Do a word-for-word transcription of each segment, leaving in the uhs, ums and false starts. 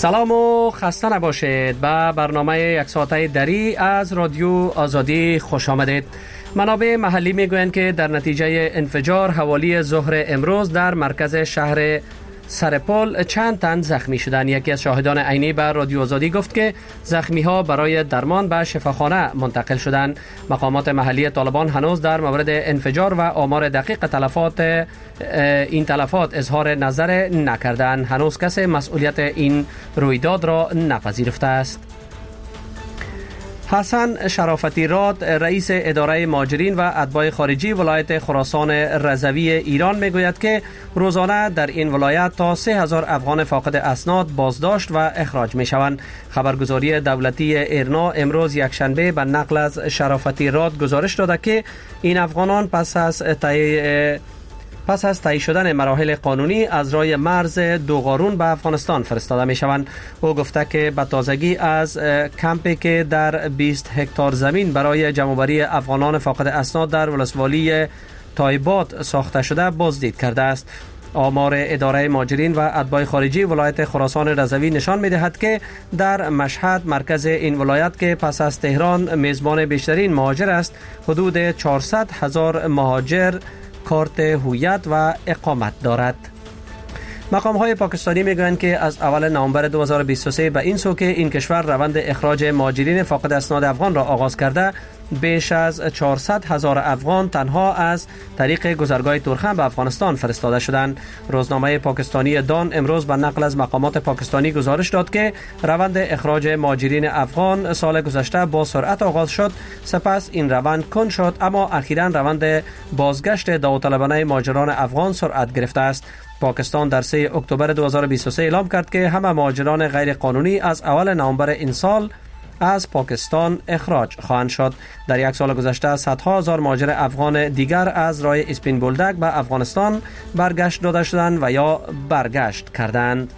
سلام و خسته نباشید. به برنامه یک ساعته دری از رادیو آزادی خوش آمدید. منابع محلی میگویند که در نتیجه انفجار حوالی ظهر امروز در مرکز شهر سرپل چند تن زخمی شدند. یکی از شاهدان عینی به رادیو آزادی گفت که زخمی ها برای درمان به شفاخانه منتقل شدند. مقامات محلی طالبان هنوز در مورد انفجار و آمار دقیق تلفات این تلفات اظهار نظر نکردند. هنوز کسی مسئولیت این رویداد را نپذیرفته است. حسن شرافتی راد رئیس اداره مهاجرین و اتباع خارجی ولایت خراسان رضوی ایران میگوید که روزانه در این ولایت تا سه هزار افغان فاقد اسناد بازداشت و اخراج می شوند. خبرگزاری دولتی ایرنا امروز یکشنبه به نقل از شرافتی راد گزارش داده که این افغانان پس از تای پس از طی شدن مراحل قانونی از راه مرز دوغارون به افغانستان فرستاده می شوند. او گفته که به تازگی از کمپی که در بیست هکتار زمین برای جمع‌آوری افغانان فاقد اسناد در ولسوالی تایبات ساخته شده بازدید کرده است. آمار اداره مهاجرین و اتباع خارجی ولایت خراسان رضوی نشان می دهد که در مشهد مرکز این ولایت که پس از تهران میزبان بیشترین مهاجر است، حدود چهارصد هزار مهاجر کارت هویت و اقامت دارد. مقام های پاکستانی میگویند که از اول نوامبر دو هزار و بیست و سه به این سو که این کشور روند اخراج مهاجرین فاقد اسناد افغان را آغاز کرده، بیش از چهارصد هزار افغان تنها از طریق گذرگاه تورخم به افغانستان فرستاده شدند. روزنامه پاکستانی دان امروز به نقل از مقامات پاکستانی گزارش داد که روند اخراج مهاجرین افغان سال گذشته با سرعت آغاز شد، سپس این روند کند شد، اما اخیراً روند بازگشت داوطلبانه مهاجران افغان سرعت گرفته است. پاکستان در سوم اکتبر دو هزار و بیست و سه اعلام کرد که همه مهاجران غیر قانونی از اول نوامبر این سال از پاکستان اخراج خواهند شد. در یک سال گذشته صدها هزار مهاجر افغان دیگر از راه اسپین بولدک به افغانستان برگشت داده شدند و یا برگشت کردند.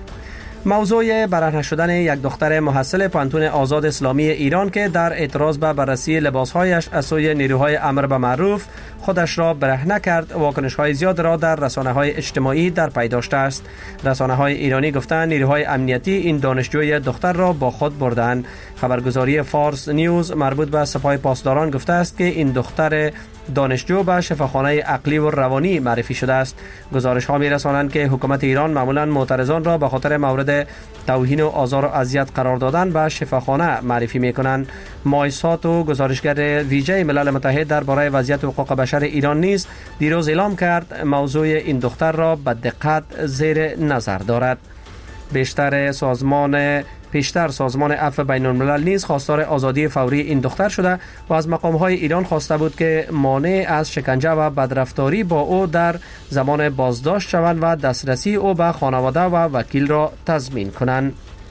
موضوع برهنه شدن یک دختر محصل پانتون آزاد اسلامی ایران که در اعتراض به بررسی لباسهایش از سوی نیروهای امر به معروف خودش را برهنه کرد، واکنش‌های زیاد را در رسانه‌های اجتماعی در پی داشته است. رسانه‌های ایرانی گفتند نیروهای امنیتی این دانشجوی دختر را با خود بردند. خبرگزاری فارس نیوز مربوط به سپاه پاسداران گفته است که این دختر دانشجو به شفاخانه عقلی و روانی معرفی شده است. گزارش ها می رسانند که حکومت ایران معمولا معترضان را به خاطر مورد توهین و آزار و اذیت قرار دادن به شفاخانه معرفی می کنند. مایسات و گزارشگر ویژه ملل متحد درباره وضعیت حقوق بشر ایران نیز دیروز اعلام کرد موضوع این دختر را به دقت زیر نظر دارد. بیشتر سازمان پیشتر سازمان عفو بین الملل نیز خواستار آزادی فوری این دختر شده و از مقام‌های ایران خواسته بود که مانع از شکنجه و بدرفتاری با او در زمان بازداشت شوند و دسترسی او به خانواده و وکیل را تضمین کنند.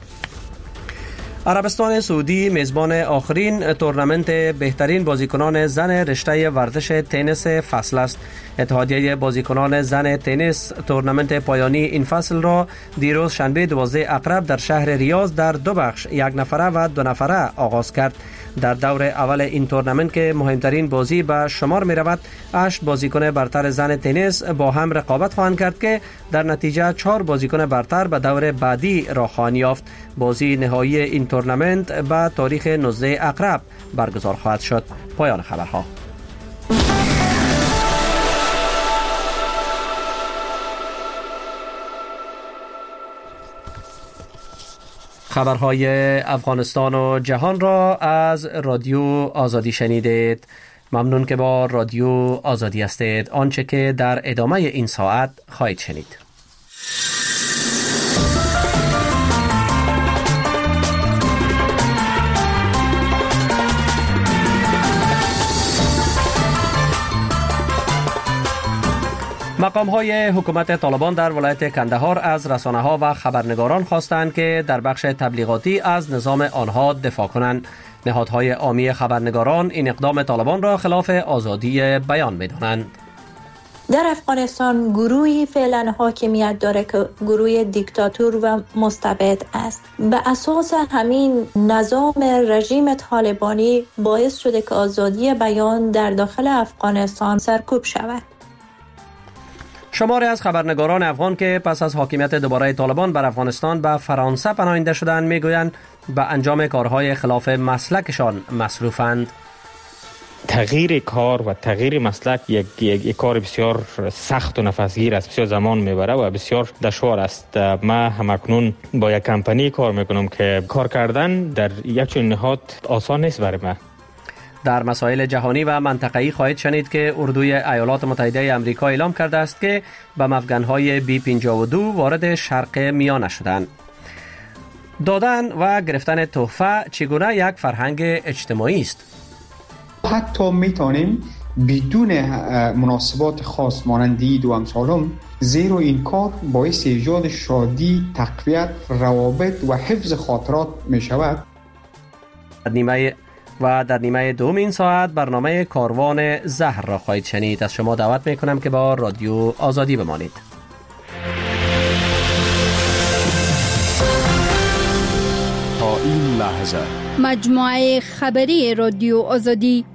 عربستان سعودی میزبان آخرین تورنمنت بهترین بازیکنان زن رشته ورزش تنیس فصل است. اتحادیه بازیکنان زن تنیس تورنمنت پایانی این فصل را دیروز شنبه دوازده اپریل در شهر ریاض در دو بخش یک نفره و دو نفره آغاز کرد. در دور اول این تورنمنت که مهمترین بازی به شمار می رود، هشت بازیکن برتر زن تنیس با هم رقابت خواهند کرد که در نتیجه چهار بازیکن برتر به دور بعدی را خواهند یافت. بازی نهایی این تورنمنت به تاریخ نوزده اپریل برگزار خواهد شد. پایان خبرها. خبرهای افغانستان و جهان را از رادیو آزادی شنیدید. ممنون که با رادیو آزادی هستید. آنچه که در ادامه این ساعت خواهید شنید. مقام‌های حکومت طالبان در ولایت کندهار از رسانه‌ها و خبرنگاران خواستند که در بخش تبلیغاتی از نظام آنها دفاع کنند. نهادهای عامی خبرنگاران این اقدام طالبان را خلاف آزادی بیان می‌دانند. در افغانستان گروهی فعلا حاکمیت داره که گروه دیکتاتور و مستبد است. به اساس همین نظام رژیم طالبانی باعث شده که آزادی بیان در داخل افغانستان سرکوب شود. شماری از خبرنگاران افغان که پس از حاکمیت دوباره طالبان بر افغانستان به فرانسه پناهنده شدند میگویند به انجام کارهای خلاف مسلکشان مصروفند. تغییر کار و تغییر مسلک یک, یک, یک کار بسیار سخت و نفسگیر است، بسیار زمان میبره و بسیار دشوار است. ما همکنون با یک کمپانی کار میکنم که کار کردن در یک چنین نهاد آسان نیست برای ما. در مسائل جهانی و منطقه‌ای خواهید شنید که اردوی ایالات متحده آمریکا اعلام کرده است که به مفگن‌های بی پنجاه و دو وارد شرق میانه شدند. دادن و گرفتن تحفه چگونه یک فرهنگ اجتماعی است؟ حتی میتونیم بدون مناسبات خاص مانند عید و امثالم، زیرا این کار باعث ایجاد شادی، تقویت، روابط و حفظ خاطرات می شود. نیمه و در نیمه دوم این ساعت برنامه کاروان زهر را خواهید شنید. از شما دعوت می کنم که با رادیو آزادی بمانید. تا این لحظه مجموعه خبری رادیو آزادی.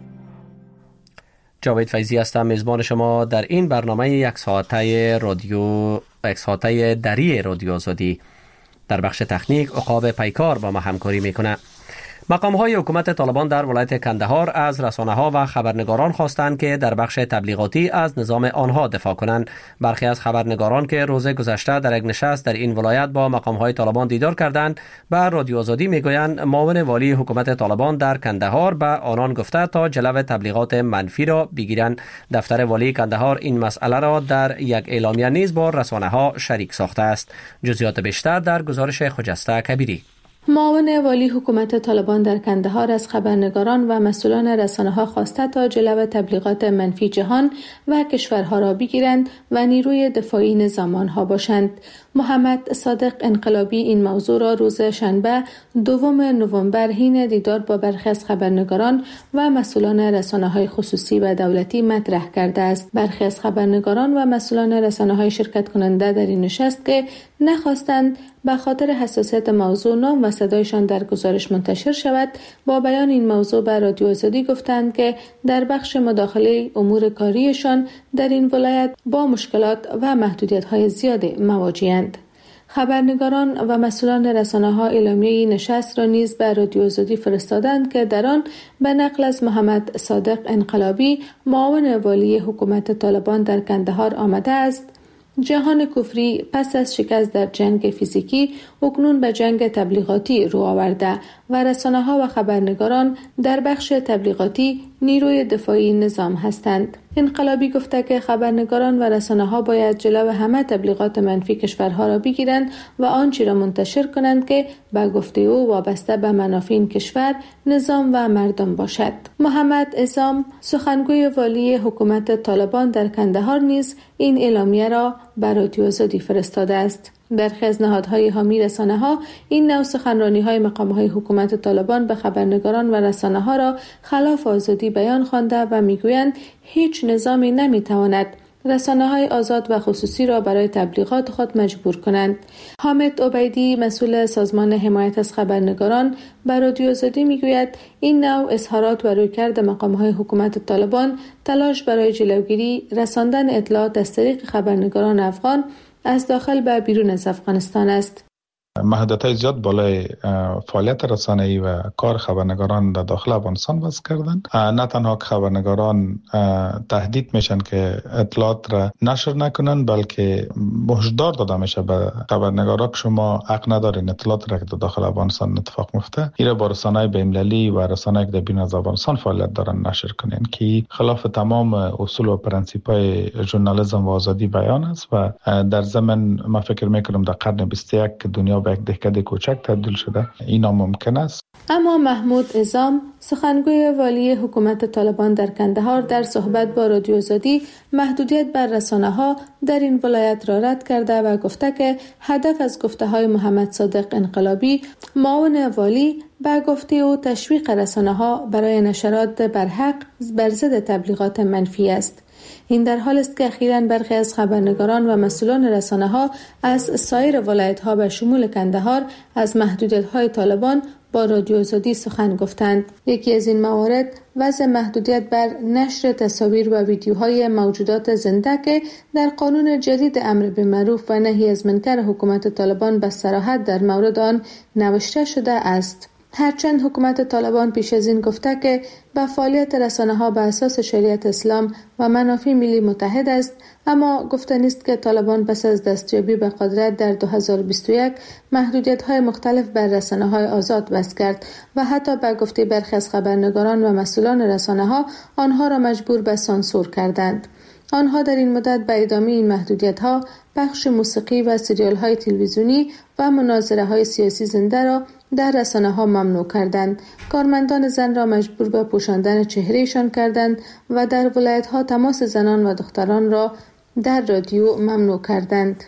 جاوید فیضی هستم، میزبان شما در این برنامه یک ساعته رادیو یک ساعته دری رادیو آزادی. در بخش تکنیک عقاب پیکار با ما همکاری میکنه. مقام‌های حکومت طالبان در ولایت کندهار از رسانه‌ها و خبرنگاران خواستند که در بخش تبلیغاتی از نظام آنها دفاع کنند. برخی از خبرنگاران که روز گذشته در یک نشست در این ولایت با مقام‌های طالبان دیدار کردند، به رادیو آزادی میگویند معاون والی حکومت طالبان در کندهار به آنان گفته تا جلو تبلیغات منفی را بگیرند. دفتر والی کندهار این مسئله را در یک اعلامیه نیز با رسانه‌ها شریک ساخته است. جزئیات بیشتر در گزارش خجسته کبیری. معاون والی حکومت طالبان در کندهار از خبرنگاران و مسئولان رسانه‌ها خواسته تا جلو تبلیغات منفی جهان و کشورها را بگیرند و نیروی دفاعی نظام آنها باشند. محمد صادق انقلابی این موضوع را روز شنبه دوم نوامبر حین دیدار با برخی از خبرنگاران و مسئولان رسانه‌های خصوصی و دولتی مطرح کرده است. برخی از خبرنگاران و مسئولان رسانه‌های شرکت کننده در این نشست که نخواستند به خاطر حساسیت موضوع نام و صدایشان در گزارش منتشر شود، با بیان این موضوع به رادیو آزادی گفتند که در بخش مداخله امور کاریشان در این ولایت با مشکلات و محدودیت‌های زیاد مواجه‌اند. خبرنگاران و مسئولان رسانه‌ها اعلامیه نشست را نیز به رادیو آزادی فرستادند که در آن به نقل از محمد صادق انقلابی معاون والی حکومت طالبان در کندهار آمده است: جهان کفری پس از شکست در جنگ فیزیکی اکنون به جنگ تبلیغاتی رو آورده و رسانه‌ها و خبرنگاران در بخش تبلیغاتی نیروی دفاعی نظام هستند. انقلابی گفته که خبرنگاران و رسانه‌ها باید جلو همه تبلیغات منفی کشورها را بگیرند و آنچه را منتشر کنند که به گفته او وابسته به منافع این کشور، نظام و مردم باشد. محمد عصام سخنگوی والی حکومت طالبان در کندهار نیز این اعلامیه را به رادیو آزادی فرستاده است. برخی از نهادهای حامی رسانه‌ها این نوع سخنرانی‌های مقام‌های حکومت طالبان به خبرنگاران و رسانه‌ها را خلاف آزادی بیان خوانده و می‌گویند هیچ نظامی نمی‌تواند رسانه‌های آزاد و خصوصی را برای تبلیغات خود مجبور کنند. حامد عبیدی مسئول سازمان حمایت از خبرنگاران به رادیو آزادی می‌گوید این نوع اظهارات و رویکرد مقام‌های حکومت طالبان تلاش برای جلوگیری رساندن اطلاعات از طریق خبرنگاران افغان از داخل به بیرون از افغانستان است. محدودیت‌های زیاد بالای فعالیت رسانه‌ای و کار خبرنگاران در داخل افغانستان وضع کردند. نه تنها که خبرنگاران تهدید میشن که اطلاعات را نشر نکنن، بلکه هشدار داده میشه به خبرنگارا که شما حق ندارین اطلاعات را که در داخل افغانستان اتفاق میفته ایره با رسانه‌های بین‌المللی و رسانه‌ای که در بیرون از افغانستان فعالیت دارن نشر کنین، که خلاف تمام اصول و پرنسیپ‌های ژورنالیسم و آزادی بیان است و در ضمن ما فکر میکنم در قرن بیست و یک دنیا به یک دهکده کوچک تبدیل شده، این ممکن است. اما محمود عصام سخنگوی والی حکومت طالبان در کندهار در صحبت با رادیو آزادی محدودیت بر رسانه‌ها در این ولایت را رد کرده و گفته که هدف از گفته‌های محمد صادق انقلابی معاون والی به گفته او تشویق رسانه‌ها برای نشرات برحق بر ضد تبلیغات منفی است. این در حال است که اخیراً برخی از خبرنگاران و مسئولان رسانه‌ها از سایر ولایت‌ها به شمول کندهار از محدودیت‌های طالبان با رادیو آزادی سخن گفتند. یکی از این موارد وضع محدودیت بر نشر تصاویر و ویدیوهای موجودات زنده که در قانون جدید امر بالمعروف و نهی از منکر حکومت طالبان به صراحت در مورد آن نوشته شده است. هرچند حکومت طالبان پیش از این گفته که به فعالیت رسانه‌ها به اساس شریعت اسلام و منافع ملی متحد است، اما گفته نیست که طالبان پس از دستیابی به قدرت در دو هزار و بیست و یک محدودیت‌های مختلف بر رسانه‌های آزاد وضع کرد و حتی به گفته برخی از خبرنگاران و مسئولان رسانه‌ها آنها را مجبور به سانسور کردند. آنها در این مدت به ادامه این محدودیت‌ها بخش موسیقی و سریال‌های تلویزیونی و مناظره‌های سیاسی زنده را در رسانه‌ها ممنوع کردند. کارمندان زن را مجبور به پوشاندن چهرهشان کردند و در ولایت‌ها تماس زنان و دختران را در رادیو ممنوع کردند.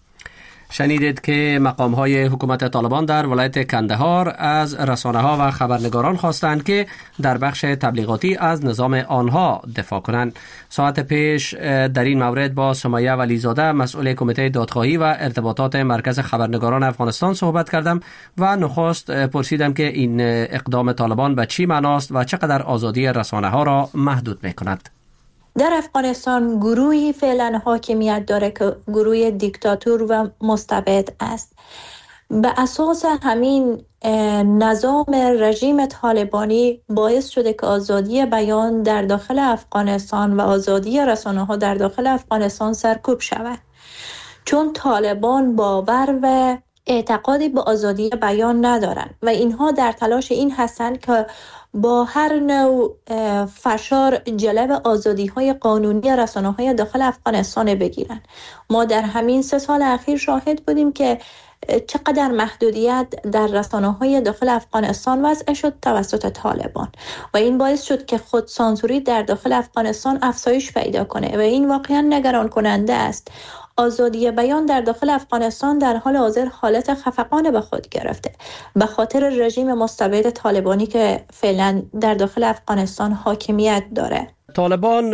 شنیدید که مقام‌های حکومت طالبان در ولایت کندهار از رسانه‌ها و خبرنگاران خواستند که در بخش تبلیغاتی از نظام آنها دفاع کنند. ساعت پیش در این مورد با سمیه ولیزاده مسئول کمیته دادخواهی و ارتباطات مرکز خبرنگاران افغانستان صحبت کردم و نخست پرسیدم که این اقدام طالبان به چی معناست و چقدر آزادی رسانه‌ها را محدود می‌کند. در افغانستان گروهی فعلا حاکمیت داره که گروه دیکتاتور و مستبد است. به اساس همین نظام رژیم طالبانی باعث شده که آزادی بیان در داخل افغانستان و آزادی رسانه‌ها در داخل افغانستان سرکوب شود، چون طالبان باور و اعتقادی به آزادی بیان ندارند و اینها در تلاش این هستند که با هر نوع فشار جلب آزادی‌های قانونی رسانه‌های داخل افغانستان بگیرند. ما در همین سه سال اخیر شاهد بودیم که چقدر محدودیت در رسانه‌های داخل افغانستان وضع شد توسط طالبان و این باعث شد که خود سانسوری در داخل افغانستان افزایش پیدا کنه و این واقعا نگران کننده است. آزادی بیان در داخل افغانستان در حال حاضر حالت خفقان به خود گرفته به خاطر رژیم مستبد طالبانی که فعلا در داخل افغانستان حاکمیت داره. طالبان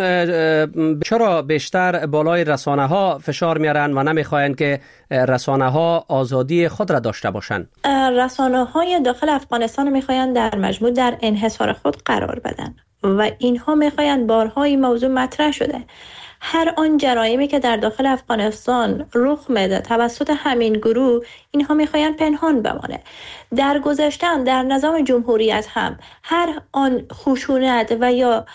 چرا بیشتر بالای رسانه ها فشار میارن و نمیخواین که رسانه ها آزادی خود را داشته باشند؟ رسانه های داخل افغانستان میخواین در مجموع در انحصار خود قرار بدن و اینها میخواین بارها این موضوع مطرح شده. هر آن جرایمی که در داخل افغانستان رخ میده توسط همین گروه اینها میخواین پنهان بمانه. در گذشته در نظام جمهوریت هم هر آن خشونت و یا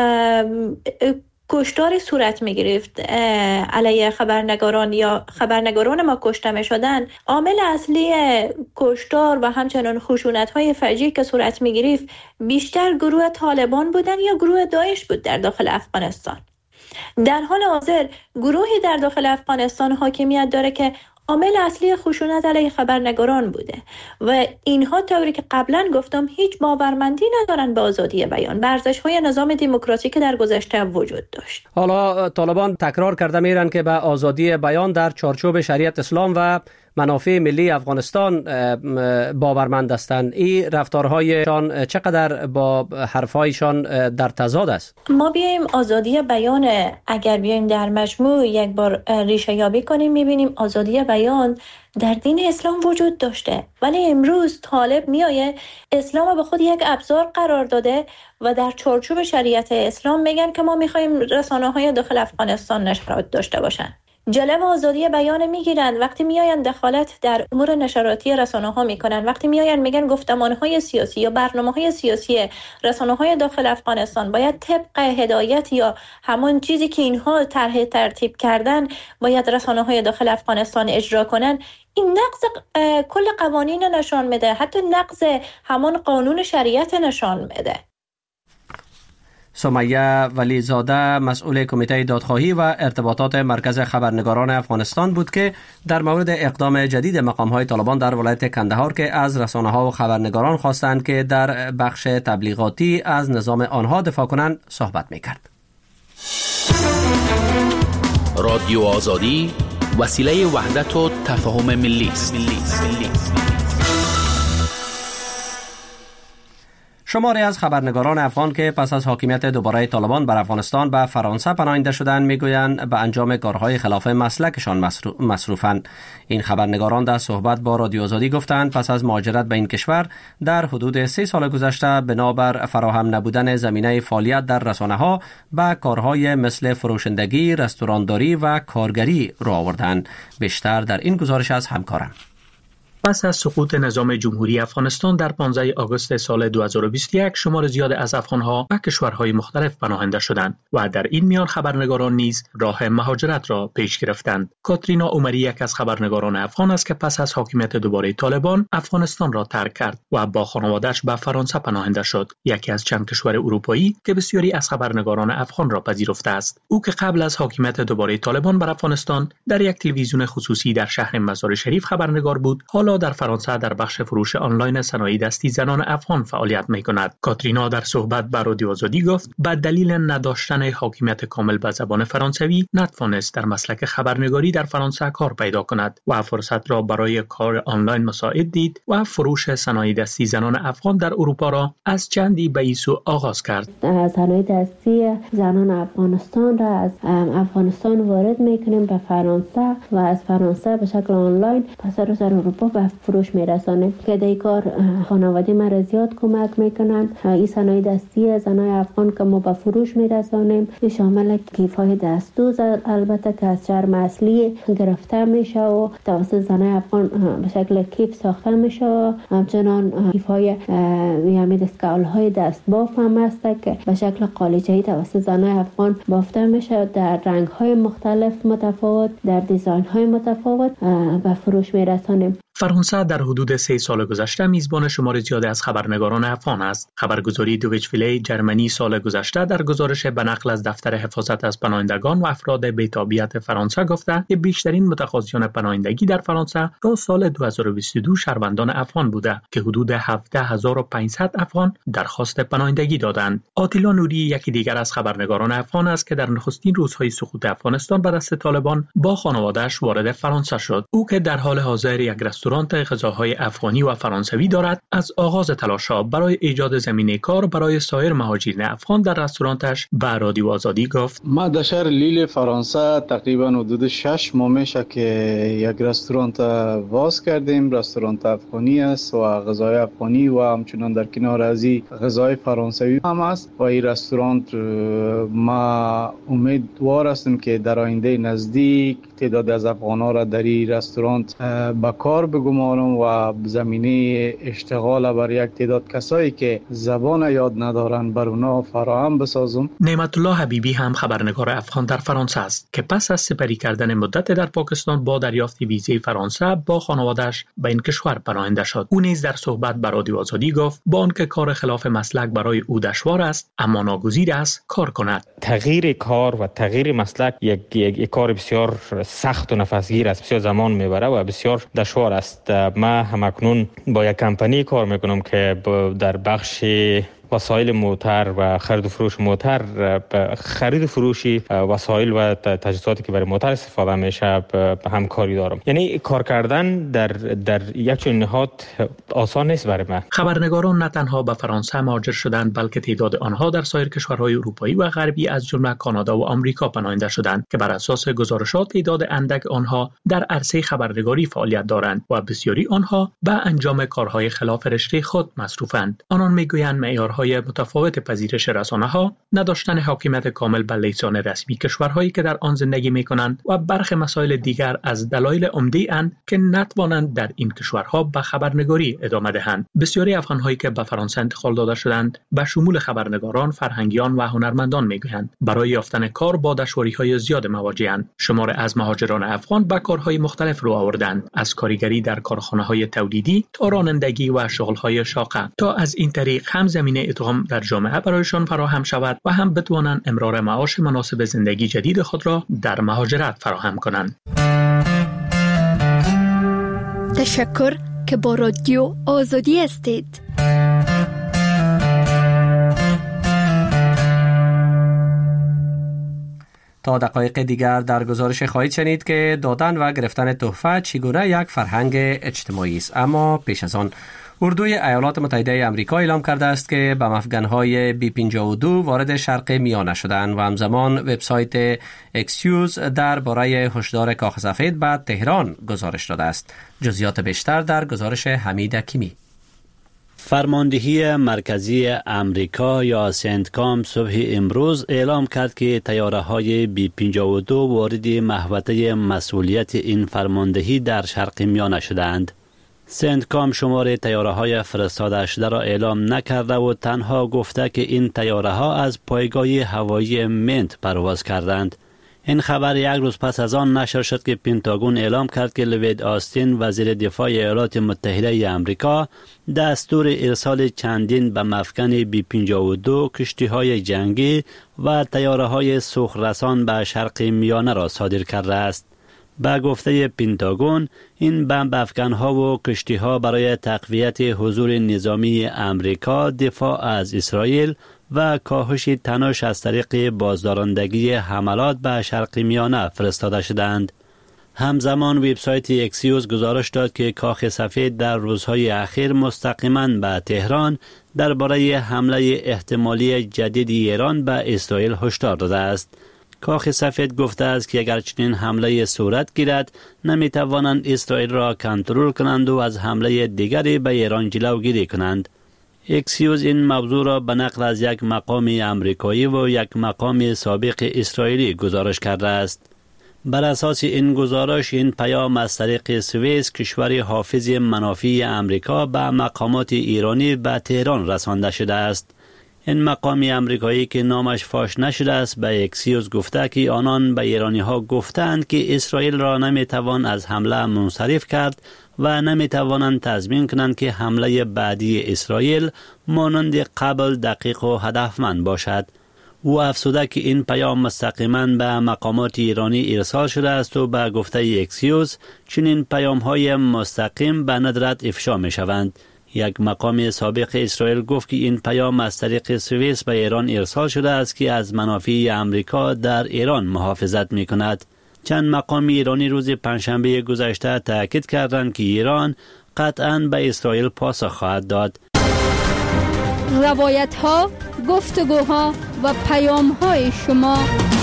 کشتاری صورت میگرفت علیه خبرنگاران یا خبرنگاران ما کشته میشدن، عامل اصلی کشتار و همچنان خشونت های فجیعی که صورت میگرفت بیشتر گروه طالبان بودن یا گروه داعش بود در داخل افغانستان. در حال حاضر گروهی در داخل افغانستان حاکمیت داره که عامل اصلی خشونت علیه خبرنگاران بوده و اینها طوری که قبلا گفتم هیچ باورمندی ندارن به آزادی بیان، به ارزش‌های نظام دموکراسی که در گذشته وجود داشت. حالا طالبان تکرار کرده میرن که به آزادی بیان در چارچوب شریعت اسلام و منافع ملی افغانستان باورمند هستند. این رفتارهایشان چقدر با حرفهایشان در تضاد است؟ ما بیایم آزادی بیان، اگر بیایم در مجموع یک بار ریشه یابی کنیم میبینیم آزادی بیان در دین اسلام وجود داشته، ولی امروز طالب میایه اسلام به خود یک ابزار قرار داده و در چارچوب شریعت اسلام میگن که ما میخوایم رسانه‌های داخل افغانستان نشرات داشته باشن. جلب آزادی بیان میگیرن وقتی میاین دخالت در امور نشراتی رسانه‌ها میکنن، وقتی میاین میگن گفتمان‌های سیاسی یا برنامه‌های سیاسی رسانه‌های داخل افغانستان باید طبق هدایت یا همون چیزی که اینها طرح ترتیب کردن باید رسانه‌های داخل افغانستان اجرا کنن، این نقض کل قوانین نشان میده، حتی نقض همون قانون شریعت نشان میده. سمیه ولیزاده مسئول کمیته دادخواهی و ارتباطات مرکز خبرنگاران افغانستان بود که در مورد اقدام جدید مقام‌های طالبان در ولایت کندهار که از رسانه‌ها و خبرنگاران خواستند که در بخش تبلیغاتی از نظام آنها دفاع کنند صحبت می‌کرد. رادیو آزادی وسیله وحدت و تفاهم ملی است. شماری از خبرنگاران افغان که پس از حاکمیت دوباره طالبان بر افغانستان به فرانسه پناهنده شدند میگویند به انجام کارهای خلاف مسلکشان مصروفند. این خبرنگاران در صحبت با رادیو آزادی گفتند پس از مهاجرت به این کشور در حدود سه سال گذشته بنابر فراهم نبودن زمینه فعالیت در رسانه‌ها به کارهای مثل فروشندگی، رستورانداری و کارگری رو آوردند. بیشتر در این گزارش از همکارم. پس از سقوط نظام جمهوری افغانستان در پانزده آگوست سال دو هزار و بیست و یک شمار زیاد از افغانها به کشورهای مختلف پناهنده شدند و در این میان خبرنگاران نیز راه مهاجرت را پیش گرفتند. کاترینا عمری یک از خبرنگاران افغان است که پس از حاکمیت دوباره طالبان افغانستان را ترک کرد و با خانواده‌اش به فرانسه پناهنده شد، یکی از چند کشور اروپایی که بسیاری از خبرنگاران افغان را پذیرفته است. او که قبل از حاکمیت دوباره طالبان بر افغانستان در یک تلویزیون خصوصی در شهر مزار شریف خبرنگار بود، حالا در فرانسه در بخش فروش آنلاین صنایع دستی زنان افغان فعالیت می‌کند. کاترینا در صحبت با رادیو آزادی گفت به دلیل نداشتن حاکمیت کامل به زبان فرانسوی نتوانست در مسلک خبرنگاری در فرانسه کار پیدا کند و فرصت را برای کار آنلاین مساعد دید و فروش صنایع دستی زنان افغان در اروپا را از چندی به این سو آغاز کرد. صنایع دستی زنان افغانستان را از افغانستان وارد می‌کنیم به فرانسه و از فرانسه به شکل آنلاین پس از اروپا به فروش میرسانیم که در کار خانواده ما را زیاد کمک میکنند. این صنایع دستی زنای افغان که ما به فروش میرسانیم شامل کیف‌های دستدوز البته که از چرم اصلی گرفته میشه و توسط زنای افغان به شکل کیف ساخته میشه. همچنان کیف‌های یعنی دستکال‌های دست باف هم هست که به شکل قالیچه‌ای توسط زنای افغان بافته میشه در رنگ‌های مختلف متفاوت در دیزاین‌های متفاوت به فروش میرسانیم. فرانسه در حدود سه سال گذشته میزبان شمار زیادی از خبرنگاران افغان است. خبرگزاری دویچ وله جرمنی سال گذشته در گزارش به نقل از دفتر حفاظت از پناهندگان و افراد بی‌تابعیت فرانسه گفته که بیشترین متقاضیان پناهندگی در فرانسه تا سال دو هزار و بیست و دو شهروندان افغان بوده که حدود هفده هزار و پانصد افغان درخواست پناهندگی دادند. آتیلا نوری یکی دیگر از خبرنگاران افغان است که در نخستین روزهای سقوط افغانستان بر دست طالبان با خانواده‌اش وارد فرانسه شد. او که در حال حاضر یک رستوران غذاهای افغانی و فرانسوی دارد، از آغاز تلاش‌ها برای ایجاد زمینه کار برای سایر مهاجرین افغان در رستورانش به رادیو آزادی گفت: ما در شهر لیل فرانسه تقریبا حدود شش ماه میشه که یک رستوران واس کردیم. رستوران افغانی است و غذای افغانی و همچنان در کنار از این غذای فرانسوی هم است و این رستوران ما امیدوار هستیم که در آینده نزدیک تعداد از افغان‌ها را در این رستوران به کار بگمارم و زمینه اشتغال بر یک تعداد کسایی که زبان یاد ندارن بر اونا فراهم بسازم. نعمت الله حبیبی هم خبرنگار افغان در فرانسه است که پس از سپری کردن مدت در پاکستان با دریافت ویزای فرانسه با خانواده‌اش به این کشور پناهنده شد. او نیز در صحبت با رادیو آزادی گفت با آنکه کار خلاف مسلک برای او دشوار است اما ناگزیر است کار کند. تغییر کار و تغییر مسلک یک, یک کار بسیار سخت و نفسگیر است، بسیار زمان میبره و بسیار دشوار است. ما همکنون با یک کمپانی کار میکنم که در بخش وسایل موتر و خرید و فروش موتر، خرید و فروش وسایل و تجهیزاتی که برای موتر استفاده میشه همکاری دارم. یعنی کار کردن در در یک چنین نهاد آسان نیست برای من. خبرنگاران نه تنها به فرانسه مهاجر شدند بلکه تعداد آنها در سایر کشورهای اروپایی و غربی از جمله کانادا و آمریکا پناهنده شدند که بر اساس گزارشات تعداد اندک آنها در عرصه خبرنگاری فعالیت دارند و بسیاری آنها به انجام کارهای خلاف رشته خود مصروفند. آنان میگویند معیارهای متفاوت پذیرش رسانه‌ها، نداشتن حاکمیت کامل بر لیسان رسمی کشورهایی که در آن زندگی می‌کنند و برخی مسائل دیگر از دلایل عمده اند که نتوانند در این کشورها به خبرنگاری ادامه دهند. بسیاری افغان‌هایی که به فرانسه انتقال داده شدند، به شمول خبرنگاران، فرهنگیان و هنرمندان می‌گویند برای یافتن کار با دشواری‌های زیاد مواجه‌اند. شمار از مهاجران افغان به کارهای مختلف رو آوردند، از کارگری در کارخانه‌های تولیدی تا رانندگی و شغل‌های شاقه، تا از این طریق هم زمینه ادغام در جامعه برایشان فراهم شود و هم بتوانند امرار معاش مناسب زندگی جدید خود را در مهاجرت فراهم کنند. تشکر که با رادیو آزادی هستید. تا دقایق دیگر در گزارش خواهید شنید که دادن و گرفتن تحفه چگونه یک فرهنگ اجتماعی است. اما پیش از آن اردوی ایالات متحده آمریکا اعلام کرده است که بم افغان‌های بی پنجاه و دو وارد شرق میانه شدند و همزمان وبسایت اکسیوز درباره هشدار کاخ سفید به تهران گزارش داده است. جزئیات بیشتر در گزارش حمید حکیمی. فرماندهی مرکزی امریکا یا سنتکام صبح امروز اعلام کرد که طیاره‌های بی پنجاه و دو وارد محوطه مسئولیت این فرماندهی در شرق میانه شدند. سنتکام شمار طیاره‌های فرستاده شده را اعلام نکرده و تنها گفته که این طیاره‌ها از پایگاه هوایی منت پرواز کردند. این خبر یک روز پس از آن نشر شد که پنتاگون اعلام کرد که لوید آستین وزیر دفاع ایالات متحده آمریکا دستور ارسال چندین بم افکن بی پنجاه و دو کشتی‌های جنگی و طیاره‌های سوخرسان به شرق میانه را صادر کرده است. به گفته پنتاگون این بم افکن‌ها و کشتی‌ها برای تقویت حضور نظامی امریکا، دفاع از اسرائیل و کاهش تنش از طریق بازدارندگی حملات به شرق میانه فرستاده شدند. همزمان وبسایت اکسیوز گزارش داد که کاخ سفید در روزهای اخیر مستقیما به تهران درباره حمله احتمالی جدید ایران به اسرائیل هشدار داده است. کاخ سفید گفته است که اگر چنین حمله صورت گیرد نمی توانند اسرائیل را کنترل کنند و از حمله دیگری به ایران جلوگیری کنند. اکسیوز این موضوع را به نقل از یک مقام امریکایی و یک مقام سابق اسرائیلی گزارش کرده است. بر اساس این گزارش این پیام از طریق سوئیس، کشور حافظ منافع امریکا، به مقامات ایرانی به تهران رسانده شده است. این مقام امریکایی که نامش فاش نشده است به اکسیوز گفته که آنان به ایرانی ها گفتند که اسرائیل را نمی توان از حمله منصرف کرد و نمی توانند تضمین کنند که حمله بعدی اسرائیل مانند قبل دقیق و هدفمند باشد. او افزوده که این پیام مستقیما به مقامات ایرانی ارسال شده است و به گفته اکسیوز چنین پیام های مستقیم به ندرت افشا می شوند. یک مقام سابق اسرائیل گفت که این پیام از طریق سوئیس به ایران ارسال شده است که از منافع امریکا در ایران محافظت می کند. چند مقام ایرانی روز پنجشنبه گذشته تاکید کردند که ایران قطعاً به اسرائیل پاسخ خواهد داد. روایت ها، گفتگوها و پیام های شما.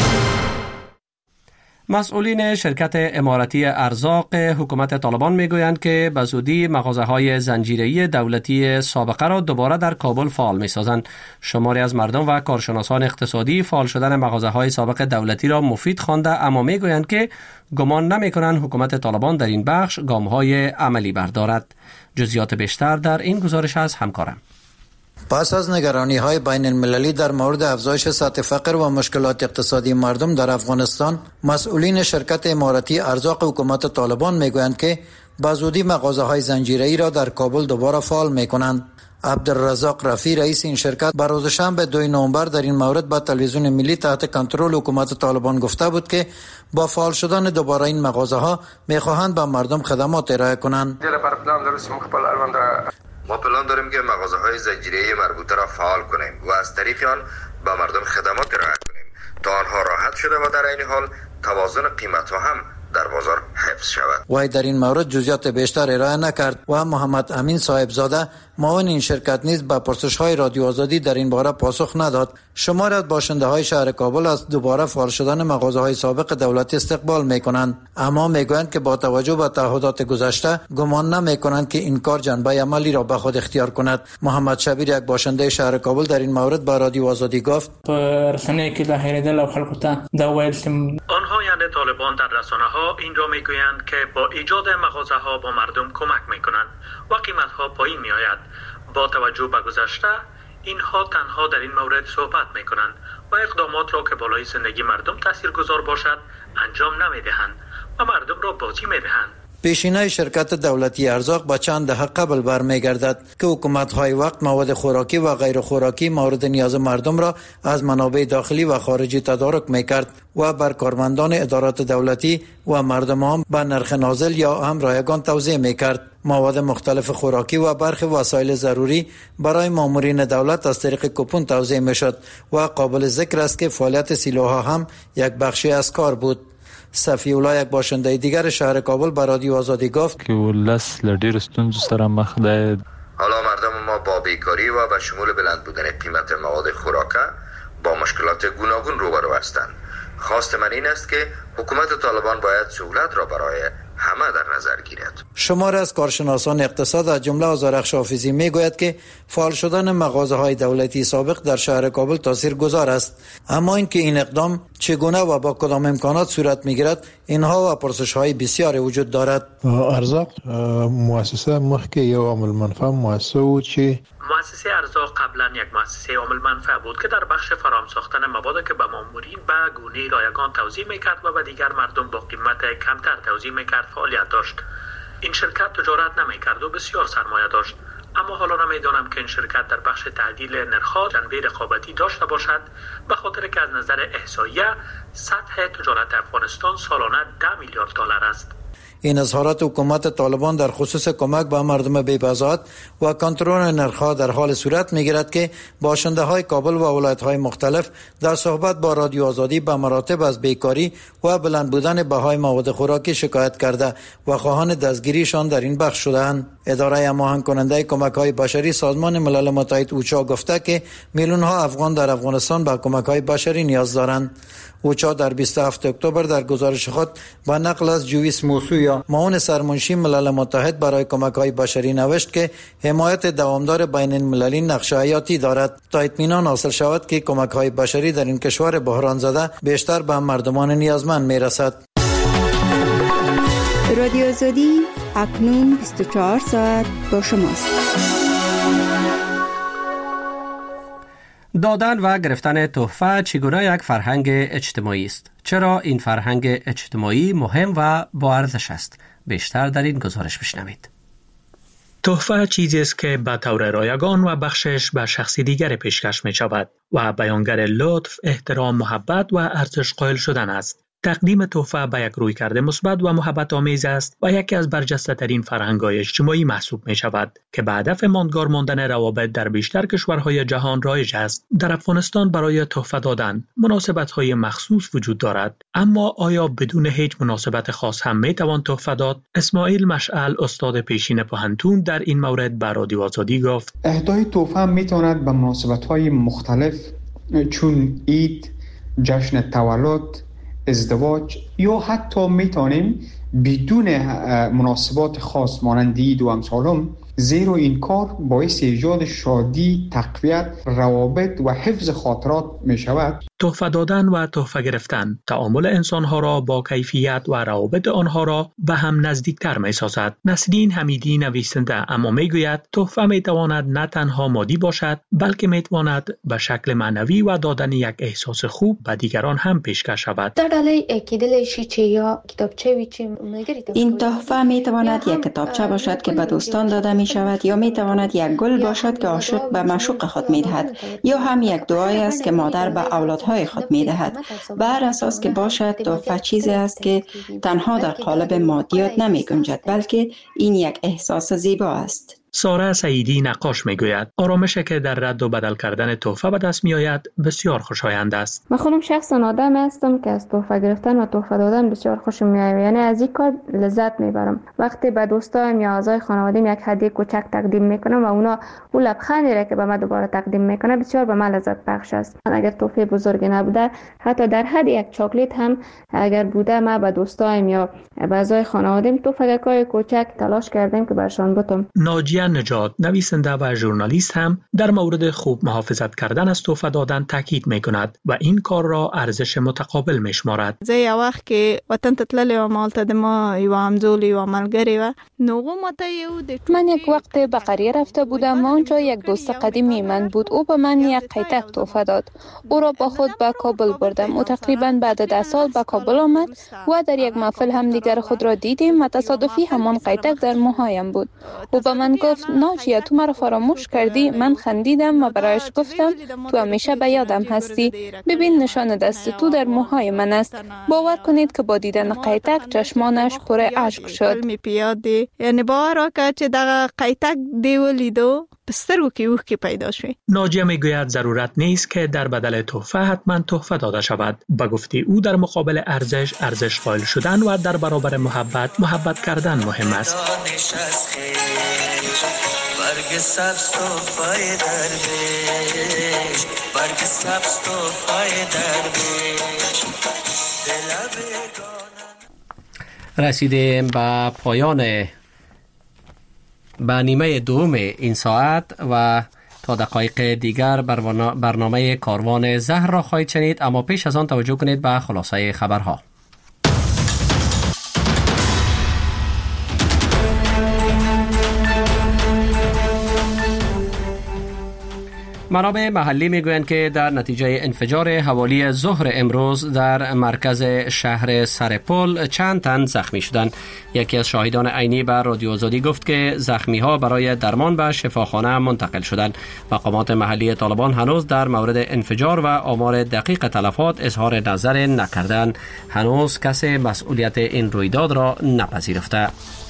مسئولین شرکت اماراتی ارزاق حکومت طالبان میگویند که به زودی مغازه‌های زنجیره‌ای دولتی سابقه را دوباره در کابل فعال می‌سازند. شماری از مردم و کارشناسان اقتصادی فعال شدن مغازه‌های سابق دولتی را مفید خوانده، اما میگویند که گمان نمی‌کنند حکومت طالبان در این بخش گام‌های عملی بردارد. جزئیات بیشتر در این گزارش از همکارم. پس از نگرانی‌های بین المللی در مورد افزایش سطح فقر و مشکلات اقتصادی مردم در افغانستان، مسئولین شرکت اماراتی ارزاق حکومت طالبان میگویند که به زودی مغازه‌های زنجیره‌ای را در کابل دوباره فعال می‌کنند. عبدالرزاق رفیع رئیس این شرکت بر روز شنبه دوم نوامبر در این مورد با تلویزیون ملی تحت کنترل حکومت طالبان گفته بود که با فعال شدن دوباره این مغازه‌ها می‌خواهند به مردم خدمات ارائه کنند. ما پلان داریم که مغازه‌های زنجیره‌ای مربوطه را فعال کنیم و از طریق آن به مردم خدمات ارائه کنیم تا آنها راحت شده و در این حال توازن قیمت‌ها هم در بازار حفظ شود. وای در این مورد جزئیات بیشتر ارائه نکرد و محمد امین صاحبزاده معاون این شرکت نیز به پرسش‌های رادیو آزادی در این باره پاسخ نداد. شماری از باشنده‌های شهر کابل از دوباره فعال شدن مغازه‌های سابق دولتی استقبال می‌کنند، اما می‌گویند که با توجه به تعهدات گذشته گمان نمی‌کنند که این کار جنبه عملی را به خود اختیار کند. محمد شبیر یک باشنده شهر کابل در این مورد به رادیو آزادی گفت: رسانه‌ای که ظاهر دل خلق ته دا ویل آنها یعنی طالبان در رسانه‌ها این را میگویند که با ایجاد مغازه‌ها با مردم کمک می‌کنند و قیمت‌ها پایین می‌آید. با توجه به گذشته اینها تنها در این مورد صحبت می‌کنند و اقدامات را که بالای زندگی مردم تاثیرگذار باشد انجام نمی‌دهند و مردم را بازی می‌دهند. پیشینه شرکت دولتی ارزاق با چند دهه قبل برمیگردد که حکومت‌های وقت مواد خوراکی و غیر خوراکی مورد نیاز مردم را از منابع داخلی و خارجی تدارک می‌کرد و بر کارمندان ادارات دولتی و مردم هم به نرخ نازل یا هم رایگان توزیع می‌کرد. مواد مختلف خوراکی و برخی وسایل ضروری برای مامورین دولت از طریق کوپن توزیع می‌شد و قابل ذکر است که فعالیت سیلوها هم یک بخشی از کار بود. صفی الله یک باشنده دیگر شهر کابل به رادیو آزادی گفت که ولس له ډېر ستونزو سره مخ دی. حالا مردم ما با بیکاری و به شمول بلند بودن قیمت مواد خوراکه با مشکلات گوناگون روبرو هستند. خواست من این است که حکومت طالبان باید سهولت را برای همه در نظر گیرد. شمار از کارشناسان اقتصاد از جمله آذرخش حافظی میگوید که فعال شدن مغازه‌های دولتی سابق در شهر کابل تاثیرگذار است، اما اینکه این اقدام چگونه و با کدام امکانات صورت میگیرد اینها و پرسش‌های بسیاری وجود دارد. ارزاق مؤسسه مخکې یو عامل منفعه مؤسسه و چې مؤسسه ارزاق قبلا یک مؤسسه عامل منفعه بود که در بخش فراهم ساختن مواد که به مامورین به گونه رایگان توزیع میکرد و به دیگر مردم با قیمت کمتر توزیع میکرد فعالیت داشت. این شرکت تجارت نمیکرد و بسیار سرمایه داشت، اما حالا نمیدانم که این شرکت در بخش تعدیل نرخ‌ها جنبه رقابتی داشته باشد، به خاطر که از نظر احصایه سطح تجارت افغانستان سالانه ده میلیارد دلار است. این اظهارات حکومت طالبان در خصوص کمک به مردم بی‌بضاعت و کنترل نرخ‌ها در حال صورت می‌گیرد که باشنده‌های کابل و ولایت‌های مختلف در صحبت با رادیو آزادی به مراتب از بیکاری و بلند بودن بهای مواد خوراکی شکایت کرده و خواهان دستگیریشان در این بخش شده‌اند. اداره هماهنگ کننده کمک‌های بشری سازمان ملل متحد اوچا گفته که میلیون‌ها افغان در افغانستان به کمک‌های بشری نیاز دارند. اوچا در بیست و هفتم اکتبر در گزارش خود با نقل از جویس موسویا معاون سرمنشی ملل متحد برای کمک‌های بشری نوشت که حمایت دوامدار بین المللی نقش حیاتی دارد تا اطمینان حاصل شود که کمک‌های بشری در این کشور بحران زده بیشتر به مردمان نیازمند میرسد. رادیو آزادی اکنون بیست و چهار ساعت با شماست. دادن و گرفتن تحفه چگونه یک فرهنگ اجتماعی است؟ چرا این فرهنگ اجتماعی مهم و با ارزش است؟ بیشتر در این گزارش بشنوید. تحفه چیزی است که به طور رایگان و بخشش به شخص دیگر پیشکش می شود و بیانگر لطف، احترام، محبت و ارزش قائل شدن است. تقدیم تحفه به یک رویکرد مثبت و محبت آمیز است و یکی از برجسته ترین فرهنگ‌های اجتماعی محسوب می شود که به هدف ماندگار ماندن روابط در بیشتر کشورهای جهان رایج است. در افغانستان برای تحفه دادن مناسبت‌های مخصوص وجود دارد، اما آیا بدون هیچ مناسبت خاص هم می توان تحفه داد؟ اسماعیل مشعل، استاد پیشین پوهنتون، در این مورد به رادیو آزادی گفت: اهدای تحفه می تواند به مناسبت‌های مختلف چون عید، جشن تولد، ازدواج یا حتی میتونیم بدون مناسبات خاص مانند عید و امثالم، زیرا این کار باعث ایجاد شادی، تقویت، روابط و حفظ خاطرات می شود. تحفه دادن و تحفه گرفتن تعامل انسانها را با کیفیت و روابط آنها را به هم نزدیکتر می سازد. نسرین حمیدی نویسنده اما می گوید تحفه می تواند نه تنها مادی باشد، بلکه می تواند به شکل معنوی و دادن یک احساس خوب به دیگران هم پیشکش شود. این تحفه می تواند یک کتابچه باشد که به دوستان داده می شود، یا می تواند یک گل باشد که عاشق به معشوق خود می دهد، یا هم یک دعای است که مادر به اولادهای خود می دهد. بر اساس که باشد، تحفه چیزی است که تنها در قالب مادیات نمی گنجد، بلکه این یک احساس زیبا است. ساره سعیدی نقاش میگوید آرامشی که در رد و بدل کردن تحفه به دست می آید بسیار خوشایند است. من خودم شخصا آدم هستم که از تحفه گرفتن و تحفه دادن بسیار خوشم میاد، یعنی از این کار لذت میبرم. وقتی به دوستایم یا اعضای خانواده‌ام یک هدیه کوچک تقدیم میکنم و اونا اون لبخندی را که به من دوباره تقدیم میکنه بسیار به من لذت بخش است. اگر تحفه بزرگی نبوده، حتی در حد یک چاکلیت هم اگر بوده، من به دوستایم یا به اعضای خانواده‌ام تحفه‌های کوچک تلاش کردم که برشان بدم. نجات، نویسنده و ژورنالیست، هم در مورد خوب محافظت کردن از تحفه دادن تاکید میکند و این کار را ارزش متقابل میشمارد. زه یو وخت کې وطن ته تللی وم، هلته د ما یو همزول یو ملګری و، نو هغه ماته یو د من یک وقت به قریه رفته بودم و آنجا یک دوست قدیمی من بود. او به من یک قیتک تحفه داد. او را با خود به کابل بردم. او تقریبا بعد ده سال به کابل آمد و در یک محفل هم دیگر خود را دیدیم و تصادفی همان قیتک در موهایم بود. او به من گفت ناجیه تو مرا فراموش کردی. من خندیدم و برایش گفتم تو همیشه به یادم هستی. ببین نشان دست تو در موهای من است. باور کنید که با دیدن قیتک چشمانش پر اشک شد. یعنی باور وکړه چې دغه قیتک دی ولیدو پسترو کې اوښکې پیدا شوې. ناجیه میگوید ضرورت نیست که در بدل تحفه حتما تحفه داده شود. به گفته او در مقابل ارزش ارزش قائل شدن و در برابر محبت محبت کردن مهم است. سبز توفای درویش، برگ سبز توفای درویش. رسیدیم به پایان به نیمه دوم این ساعت و تا دقایق دیگر برنامه کاروان زهر را خواهید شنید، اما پیش از آن توجه کنید به خلاصه خبرها. منابع محلی میگویند که در نتیجه انفجار حوالی ظهر امروز در مرکز شهر سرپل چند تن زخمی شدند. یکی از شاهدان عینی به رادیو آزادی گفت که زخمی ها برای درمان به شفاخانه منتقل شدند. مقامات محلی طالبان هنوز در مورد انفجار و آمار دقیق تلفات اظهار نظر نکردند. هنوز کسی مسئولیت این رویداد را نپذیرفته.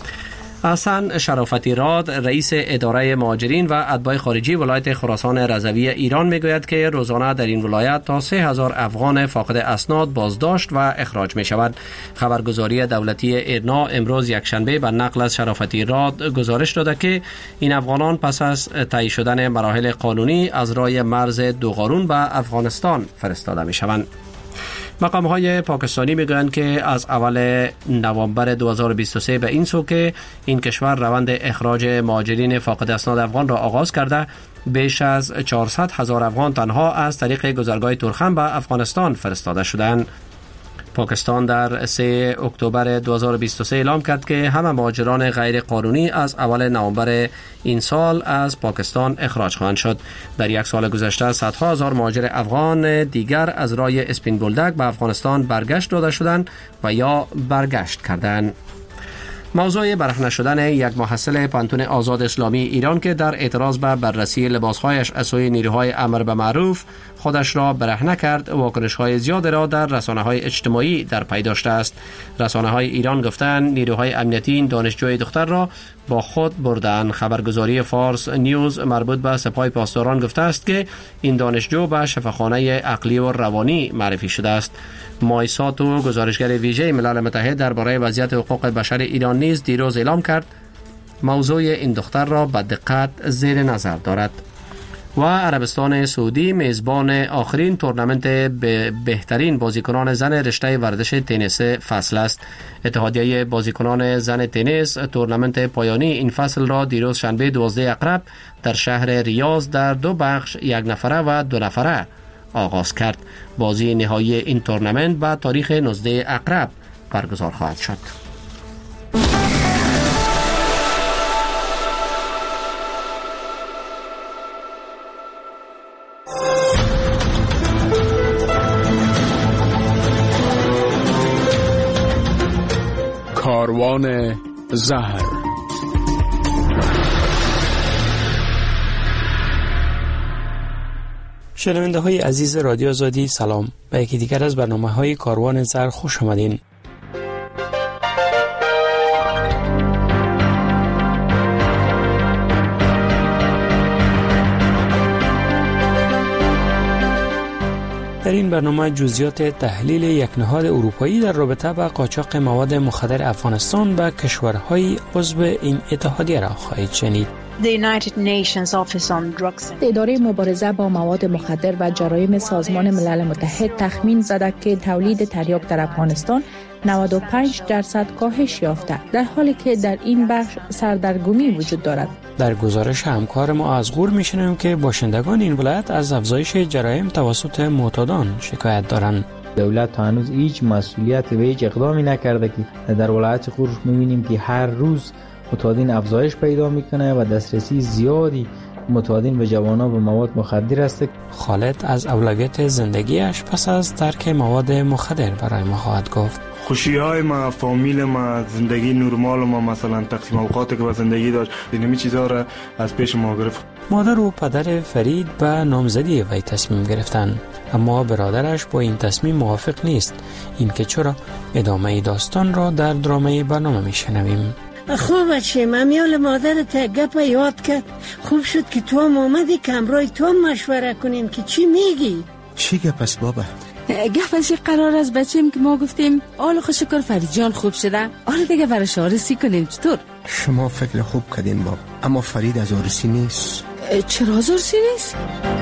حسن شرافتی راد رئیس اداره مهاجرین و اتباع خارجی ولایت خراسان رضوی ایران میگوید که روزانه در این ولایت تا سه هزار افغان فاقد اسناد بازداشت و اخراج می شود. خبرگزاری دولتی ایرنا امروز یکشنبه به نقل از شرافتی راد گزارش داده که این افغانان پس از طی شدن مراحل قانونی از راه مرز دوغارون به افغانستان فرستاده می شوند. مقام‌های پاکستانی میگویند که از اول نوامبر دو هزار و بیست و سه به این سو که این کشور روند اخراج مهاجرین فاقد اسناد افغان را آغاز کرده، بیش از چهارصد هزار افغان تنها از طریق گذرگاه تورخم به افغانستان فرستاده شدند. پاکستان در سه اکتبر دو هزار و بیست و سه اعلام کرد که همه مهاجران غیر قانونی از اول نوامبر این سال از پاکستان اخراج خواهند شد. در یک سال گذشته صدها هزار مهاجر افغان دیگر از راه اسپین بولدک به افغانستان برگشت داده شدند و یا برگشت کردند. موضوع برهنه شدن یک محصل پانتون آزاد اسلامی ایران که در اعتراض به بررسی لباسهایش از سوی نیروهای امر به معروف خودش را برهنه کرد، واکنش‌های زیاد را در رسانه‌های اجتماعی در پی داشته است. رسانه‌های ایران گفتند نیروهای امنیتی این دانشجوی دختر را با خود بردند. خبرگزاری فارس نیوز مربوط به سپاه پاسداران گفته است که این دانشجو به شفاخانه عقلی و روانی معرفی شده است. مایساتو گزارشگر ویژه ملل متحد درباره وضعیت حقوق بشر ایران نیز دیروز اعلام کرد موضوع این دختر را به دقت زیر نظر دارد. و عربستان سعودی میزبان آخرین تورنمنت به بهترین بازیکنان زن رشته ورزش تنیس فصل است. اتحادیه بازیکنان زن تنیس تورنمنت پایانی این فصل را دیروز شنبه دوازده اقرب در شهر ریاض در دو بخش یک نفره و دو نفره آغاز کرد. بازی نهایی این تورنمنت به تاریخ نوزده اقرب برگزار خواهد شد. کاروان زهر. شنونده های عزیز رادیو آزادی سلام، به یکی دیگر از برنامه های کاروان زهر خوش آمدین. در این برنامه جزئیات تحلیل یک نهاد اروپایی در رابطه با قاچاق مواد مخدر افغانستان به کشورهای عضو این اتحادیه را خواهید شنید. اداره مبارزه با مواد مخدر و جرایم سازمان ملل متحد تخمین زده که تولید تریاک در افغانستان نود و پنج درصد کاهش یافته، در حالی که در این بخش سردرگمی وجود دارد. در گزارش همکار ما از غور میشنویم که باشندگان این ولایت از افزایش جرایم توسط معتادان شکایت دارند. دولت تا هنوز هیچ مسئولیت و هیچ اقدامی نکرده که در ولایت غور می‌بینیم که هر روز معتادین افزایش پیدا میکنه و دسترسی زیادی معتادین به جوانان به مواد مخدر است. خالد از اولویت زندگیش پس از ترک مواد مخدر برای ما خواهد گفت. خوشی های ما، فامیل ما، زندگی نرمال ما، مثلا تقسیم اوقاتی که با زندگی داشت، اینمی چیزا را از پیش ما گرفت. مادر و پدر فرید به نامزدی وی تصمیم گرفتند، اما برادرش با این تصمیم موافق نیست. این که چرا؟ ادامه داستان را در درامه برنامه میشنویم. خوب بچه ممیال مادرت گپ یاد کرد. خوب شد که تو هم آمدی که امروی تو هم مشوره کنیم که چی میگی؟ چی گپ است بابا؟ گپ از قرار از بچیم که ما گفتیم آل خوش شکر فرید جان خوب شده، آل دیگه برای شارسی کنیم. چطور؟ شما فکر خوب کردین بابا. اما فرید از آرسی نیست. چرا از آرسی نیست؟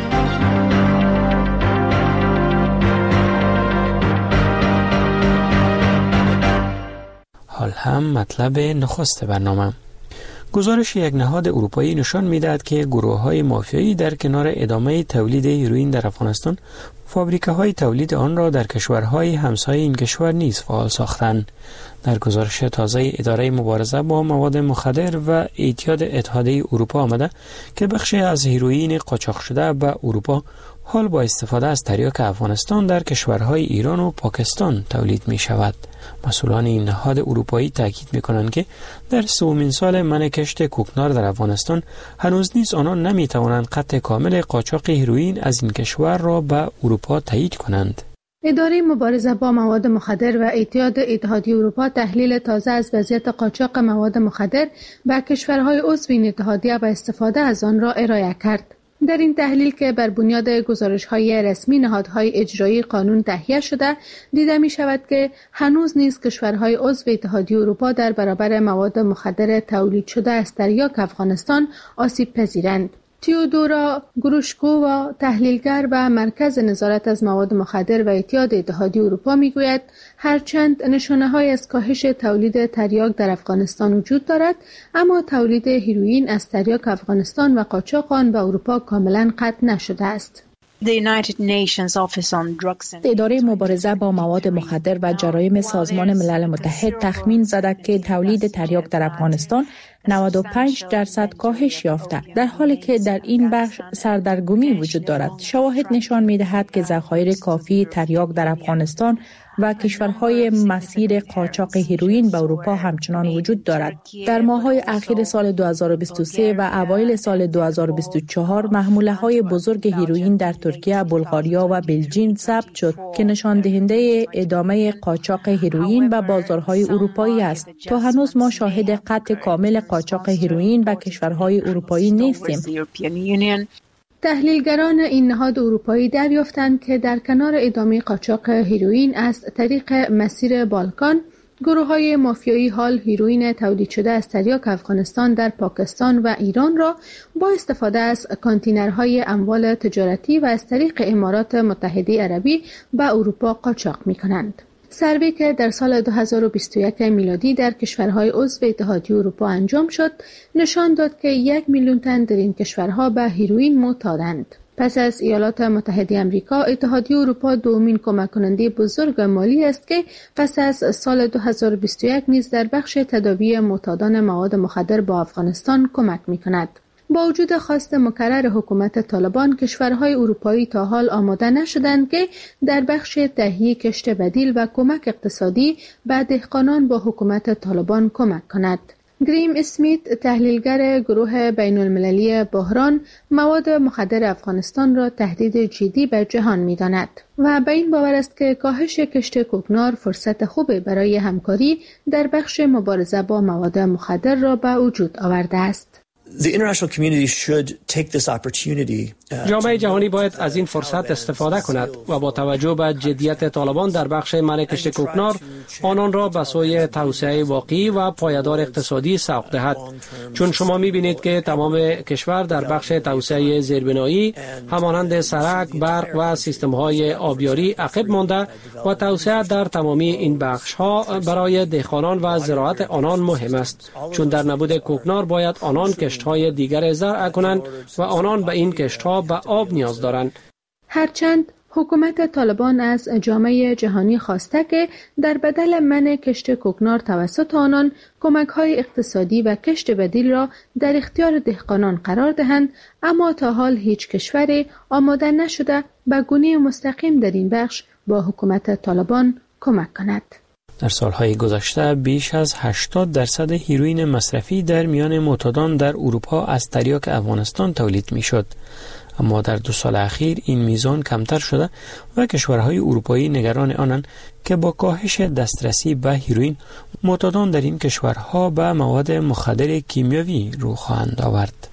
حال هم مطلب نخست برنامه. گزارش یک نهاد اروپایی نشان می‌دهد که گروه‌های مافیایی در کنار ادامه تولید هیروئین در افغانستان، فابریکه‌های تولید آن را در کشورهای همسایه این کشور نیز فعال ساختند. در گزارش تازه اداره مبارزه با مواد مخدر و اعتیاد اتحادیه اروپا آمده که بخشی از هیروئین قاچاق شده به اروپا حال با استفاده از تریاک افغانستان در کشورهای ایران و پاکستان تولید می شود. مسئولان این نهاد اروپایی تاکید می کنند که در سومین سال منع کشت کوکنار در افغانستان هنوز نیز آنان نمی توانند قطع کامل قاچاق هیروئین از این کشور را به اروپا تایید کنند. اداره مبارزه با مواد مخدر و اعتیاد اتحادیه اروپا تحلیل تازه از وضعیت قاچاق مواد مخدر به کشورهای عضو این اتحادیه و استفاده از آن را ارائه کرد. در این تحلیل که بر بنیاد گزارش‌های رسمی نهادهای اجرایی قانون تهیه شده، دیده می‌شود که هنوز نیز کشورهای عضو اتحادیه اروپا در برابر مواد مخدر تولید شده از تریاک افغانستان آسیب پذیرند. تیودورا گروشکووا، تحلیلگر و مرکز نظارت از مواد مخدر و اعتیاد اتحادیه اروپا میگوید هرچند نشانه‌های از کاهش تولید تریاک در افغانستان وجود دارد، اما تولید هیروئین از تریاک افغانستان و قاچاق آن به اروپا کاملا قطع نشده است. اداره مبارزه با مواد مخدر و جرایم سازمان ملل متحد تخمین زده که تولید تریاک در افغانستان نود و پنج درصد کاهش یافته، در حالی که در این بخش سردرگمی وجود دارد. شواهد نشان می‌دهد که ذخایر کافی تریاک در افغانستان و کشورهای مسیر قاچاق هیروئین به اروپا همچنان وجود دارد. در ماه‌های اخیر سال دو هزار و بیست و سه و اوایل سال دو هزار و بیست و چهار محموله‌های بزرگ هیروئین در ترکیه، بلغاریا و بلژیم ثبت شد که نشان دهنده ادامه قاچاق هیروئین به بازارهای اروپایی است. تا هنوز ما شاهد قطع کامل قاچاق هیروئین به کشورهای اروپایی نیستیم. تحلیلگران این نهاد اروپایی دریافتند که در کنار ادامه قاچاق هیروئین از طریق مسیر بالکان، گروه‌های مافیایی حال هیروئین تولید شده از تریاک افغانستان در پاکستان و ایران را با استفاده از کانتینرهای اموال تجارتی و از طریق امارات متحده عربی به اروپا قاچاق می‌کنند. سروی که در سال دو هزار و بیست و یک میلادی در کشورهای عضو اتحادیه اروپا انجام شد، نشان داد که یک میلیون تن در این کشورها به هیروئین معتادند. پس از ایالات متحده آمریکا، اتحادیه اروپا دومین کمک کننده بزرگ مالی است که پس از سال دو هزار و بیست و یک نیز در بخش تداوی معتادان مواد مخدر با افغانستان کمک می‌کند. با وجود خواست مکرر حکومت طالبان، کشورهای اروپایی تا حال آماده نشدند که در بخش تهیه کشت بدیل و کمک اقتصادی به دهقانان با حکومت طالبان کمک کند. گریم اسمیت، تحلیلگر گروه بین المللی بحران مواد مخدر افغانستان را تهدید جدی به جهان می‌داند و به این باور است که کاهش کشت کوکنار فرصت خوبی برای همکاری در بخش مبارزه با مواد مخدر را به وجود آورده است. جامعه جهانی باید از این فرصت استفاده کند و با توجه به جدیت طالبان در بخش منع کشت کوکنار آنان را به سوی توسعه واقعی و پایدار اقتصادی سوق دهد، چون شما می‌بینید که تمام کشور در بخش توسعه زیربنایی همانند سرک، برق و سیستم‌های آبیاری عقب مانده و توسعه در تمامی این بخش‌ها برای دهقانان و زراعت آنان مهم است، چون در نبود کوکنار باید آنان کشت‌های دیگر زرع کنند و آنان به این کشت‌ها به آب نیاز دارند. هرچند حکومت طالبان از جامعه جهانی خواسته که در بدل منع کشت کوکنار توسط آنان کمک‌های اقتصادی و کشت بدیل را در اختیار دهقانان قرار دهند، اما تا حال هیچ کشوری آماده نشده به گونه مستقیم در این بخش با حکومت طالبان کمک کند. در سالهای گذشته بیش از هشتاد درصد هیروئین مصرفی در میان معتادان در اروپا از تریاک افغانستان تولید میشد، اما در دو سال اخیر این میزان کمتر شده و کشورهای اروپایی نگران آنند که با کاهش دسترسی به هیروئین معتادان در این کشورها به مواد مخدر کیمیاوی رو خواهند آورد.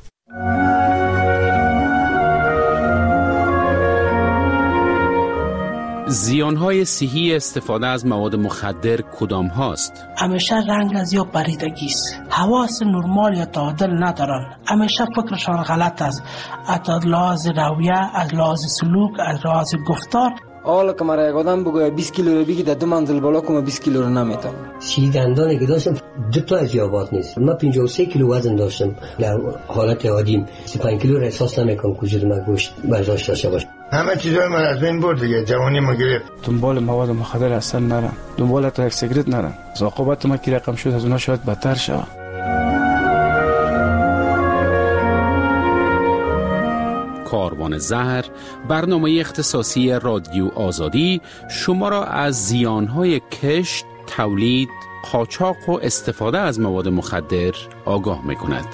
زیانهای صحی استفاده از مواد مخدر کدام هاست؟ همیشه رنگ از یا پریدگی است. حواس نرمال یا تعادل ندارن، همیشه فکرشان غلط است، از لحاظ رویه، از لحاظ سلوک، از لحاظ گفتار. حالا که مرا یک آدم بگوید بیست کیلو رو بگی در دو منزل بالا کنم بیست کیلو رو نمیتونم. سی دندانی که داشتم دو تا از یابات نیست. من پنجاه و سه کیلو وزن داشتم در حالت عادیم. سی و پنج کیلو رو احساس نمیکنم که وجود من گوشت برداشت داشته باشه. همه چیزای من از بین برد دیگه، جوانی ما گرفت. دنبال مواد مخدر اصلا نرم، دنبال تا یک سیگرت نرم. عاقبت ما که رقم شد از اونها شاید بدتر شود. کاروان زهر، برنامه اختصاصی رادیو آزادی شما را از زیانهای کشت، تولید، قاچاق و استفاده از مواد مخدر آگاه می‌کند.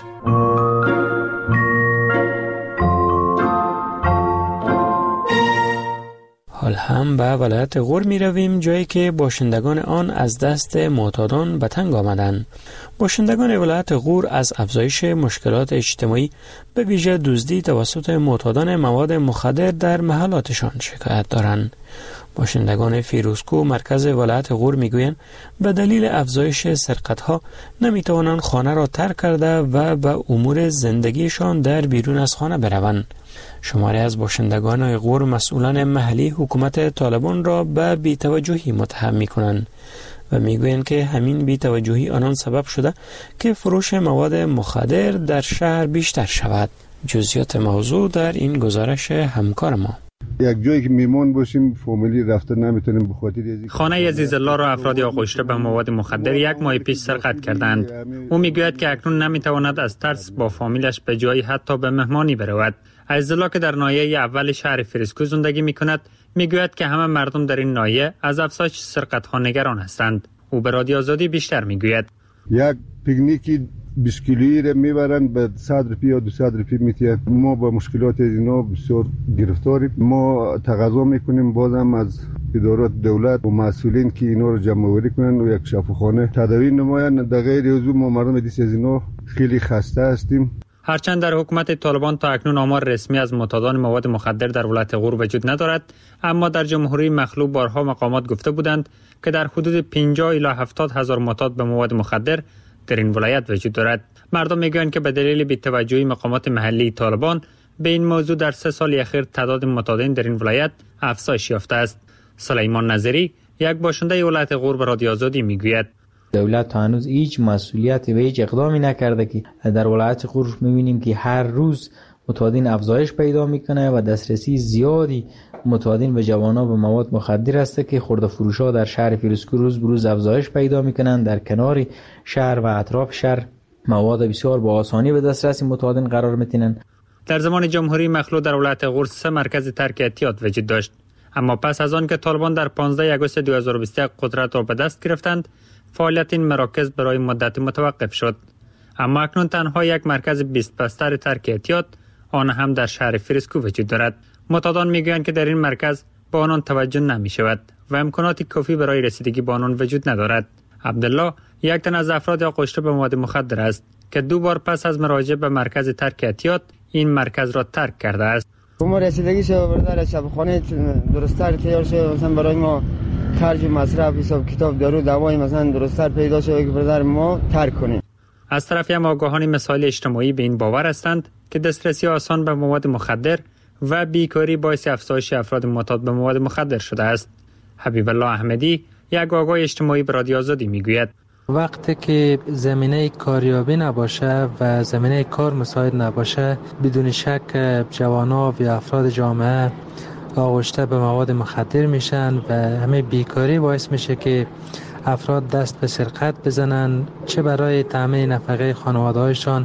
حال هم به ولایت غور می رویم، جایی که باشندگان آن از دست معتادان به تنگ آمدند. باشندگان ولایت غور از افزایش مشکلات اجتماعی به ویژه دزدی توسط معتادان مواد مخدر در محلاتشان شکایت دارند. باشندگان فیروزکو مرکز ولایت غور میگویند به دلیل افزایش سرقت‌ها نمیتوانند خانه را ترک کرده و به امور زندگیشان در بیرون از خانه بروند. شماری از باشندگان غور مسئولان محلی حکومت طالبان را به بی‌توجهی متهم می‌کنند و میگویند که همین بی‌توجهی آنان سبب شده که فروش مواد مخدر در شهر بیشتر شود. جزئیات موضوع در این گزارش همکار ما. یک جایی که میمون باشیم فامیلی رفته نمیتونیم بخاطر خانه عزیز الله را افراد آغشته به مواد مخدر یک ماه پیش سرقت کردند. او میگوید که اکنون نمیتواند از ترس با فامیلش به جایی حتی به مهمانی برود. عزیز الله که در ناحیه اول شهر فیروزکو زندگی میکند میگوید که همه مردم در این ناحیه از افزایش سرقت ها نگران هستند. او به رادیو آزادی بیشتر میگوید یک پیکنیکی بیست کیلویی را میبرن به صد روپیه یا دویست روپیه میتیه. ما با مشکلات اینا بسیار گرفتاریم. ما تقاضا میکنیم بازم از ادارات دولت و مسئولین که اینا رو جمع آوری کنن و یک شفاخانه تداوی نمایند. در غیر از ما مردم دیس از اینا خیلی خسته هستیم. هرچند در حکومت طالبان تا اکنون آمار رسمی از معتادان مواد مخدر در ولایت غور وجود ندارد، اما در جمهوری مخلوع بارها مقامات گفته بودند که در حدود پنجاه الی هفتاد هزار معتاد به مواد مخدر در این ولایت وجود دارد. مردم میگویند که به دلیل بی‌توجهی مقامات محلی طالبان به این موضوع در سه سال اخیر تعداد معتادین در این ولایت افزایش یافته است. سلیمان نظری، یک باشنده ولایت غور، به رادیو آزادی میگوید دولت تا هنوز هیچ مسئولیتی و هیچ اقدامی نکرده که در ولایت غور می‌بینیم که هر روز معتادین افزایش پیدا میکنه و دسترسی زیادی معتادین و جوانان به مواد مخدر است که خرده فروشا در شهر فیروزکو روز به روز افزایش پیدا میکنند. در کنار شهر و اطراف شهر مواد بسیار با آسانی به دسترسی معتادین قرار میتینند. در زمان جمهوری مخلوع در ولایت غور سه مرکز ترک اعتیاد وجود داشت، اما پس از آن که طالبان در پانزده آگوست دو هزار و بیست و یک قدرت را به دست گرفتند، فعالیت این مراکز برای مدت متوقف شد. اما اکنون تنها یک مرکز بیست بستر ترک اعتیاد، آن هم در شهر فیروزکو وجود دارد. معتادان میگویند که در این مرکز به آنان توجه نمی شود و امکانات کافی برای رسیدگی به آنان وجود ندارد. عبدالله یک تن از افراد آغشته به مواد مخدر است که دو بار پس از مراجعه به مرکز ترک اعتیاد این مرکز را ترک کرده است. ما رسیدگی شو برادر شبخانه درست‌تر تیار شد، مثلا برای ما خرج مصرف حساب کتاب دارو دوای مثلا درست‌تر پیدا شد که برادر ما ترک کنیم. از طرفی هم آگاهان مسائل اجتماعی به این باور هستند که دسترسی آسان به مواد مخدر و بیکاری باعث افزایش افراد معتاد به مواد مخدر شده است. حبیب الله احمدی، یک آگاه اجتماعی، به رادیو آزادی میگوید وقتی که زمینه کاریابی نباشه و زمینه کار مساعد نباشه، بدون شک جوانان و افراد جامعه آغشته به مواد مخدر میشن و همه بیکاری باعث میشه که افراد دست به سرقت بزنن، چه برای تامین نفقه خانواده‌هایشان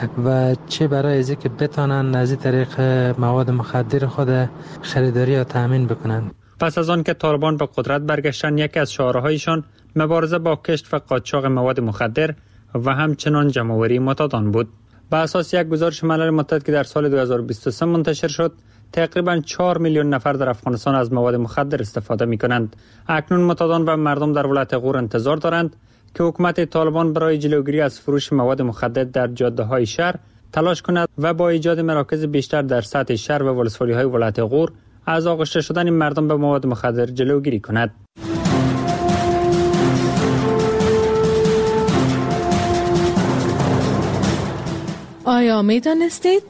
و چه برای از اینکه بتانن از این طریق مواد مخدر خود خریداری یا تامین بکنن. پس از آن که طالبان به قدرت برگشتن، یکی از شعارهایشان مبارزه با کشت و قاچاق مواد مخدر و همچنان جمع‌آوری معتادان بود. بر اساس یک گزارش ملل متحد که در سال دو هزار و بیست و سه منتشر شد، تقریباً چهار میلیون نفر در افغانستان از مواد مخدر استفاده می‌کنند. اکنون معتادان و مردم در ولایت غور انتظار دارند که حکومت طالبان برای جلوگیری از فروش مواد مخدر در جاده‌های شهر تلاش کند و با ایجاد مراکز بیشتر در سطح شهر و ولسوالی‌های ولایت غور از آغشته شدن مردم به مواد مخدر جلوگیری کند. آیا می دانستید؟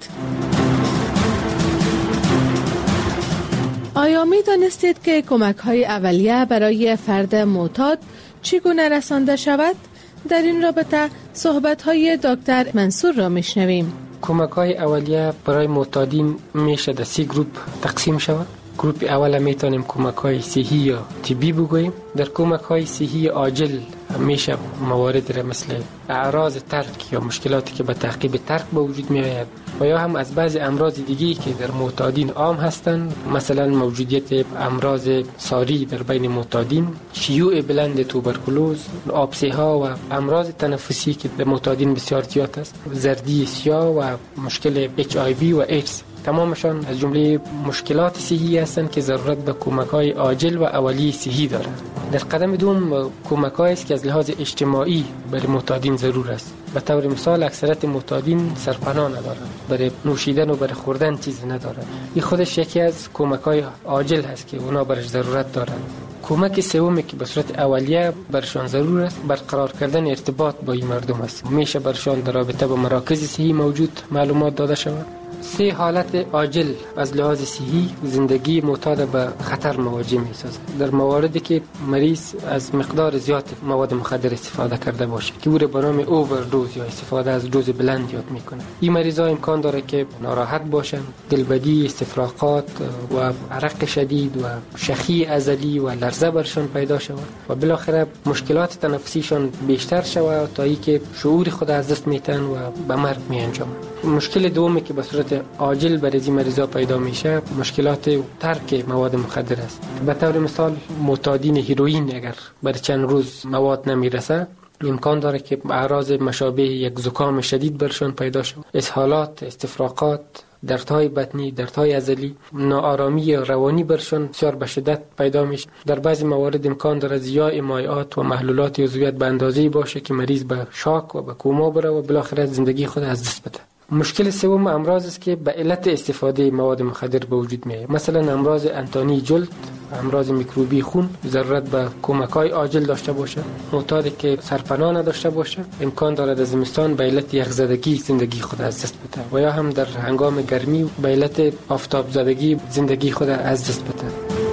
آیا می دانستید که کمک های اولیه برای فرد معتاد چگونه رسانده شود؟ در این رابطه صحبت های دکتر منصور را می شنویم. کمک های اولیه برای معتادین میشه در سی گروپ تقسیم شود. گروپ اول میتونیم کمک های صحی یا طبی بگوییم. در کمک های صحی عاجل میشه موارد را مثل اعراض ترک یا مشکلاتی که به تعقیب ترک به وجود می آید و یا هم از بعضی امراض دیگی که در معتادین عام هستند، مثلا موجودیت امراض ساری در بین معتادین، شیوع بلند توبرکلوز، آبسه ها و امراض تنفسی که در معتادین بسیار زیاد است، زردی سیاه و مشکل اچ آی وی و ایدز، تمامشان از جمله مشکلات صحی هستند که ضرورت به کمک‌های عاجل و اولیه صحی دارند. در قدم دوم کمک‌هایی است که از لحاظ اجتماعی برای معتادین ضرور است. به طور مثال اکثریت معتادین سرپناه ندارند، برای نوشیدن و برای خوردن چیزی ندارند. این خودش یکی از کمک‌های عاجل هست که اونا برش ضرورت دارند. کمک سومی که به صورت اولیه برشان ضرور است برقرار کردن ارتباط با این مردم است. میشه برشان در رابطه با مراکز صحی موجود معلومات داده شود. سه حالت عاجل از لحاظ صحی زندگی معتاد به خطر مواجه می سازد. در مواردی که مریض از مقدار زیاد مواد مخدر استفاده کرده باشه که او را به نام اووردوز یا استفاده از دوز بلند یاد میکنه. این مریضا امکان داره که ناراحت باشن، دلبدی، استفراغات و عرق شدید و شخی ازلی و لرزه برشان پیدا شود و بالاخره مشکلات تنفسیشان بیشتر شود تا اینکه شعور خود از دست میتن و به مرگ می انجامند. مشکل دومی که به صورت عاجل برای این مریضا پیدا میشه مشکلات ترک مواد مخدر است. به طور مثال معتادین هیروئین اگر برای چند روز مواد نمیرسه امکان داره که اعراض مشابه یک زکام شدید برشان پیدا شود، اسهالات، استفراغات، دردهای بطنی، دردهای عضلی، ناآرامی روانی برشان بسیار به شدت پیدا میشه. در بعضی موارد امکان داره ضیاع مایعات و محلولات عضویت به اندازه‌ای باشه که مریض به شاک و به کوما بره و بالاخره زندگی خود از دست بده. مشکل سوم امراض است که به علت استفاده مواد مخدر به وجود میاد، مثلا امراض انتانی جلد، امراض میکروبی خون، ضرورت به کمک‌های عاجل داشته باشه. معتادی که سرپناه نداشته باشه امکان داره در زمستان به علت یخزدگی زندگی خود از دست بده و یا هم در هنگام گرمی به علت آفتاب زدگی زندگی خود از دست بده.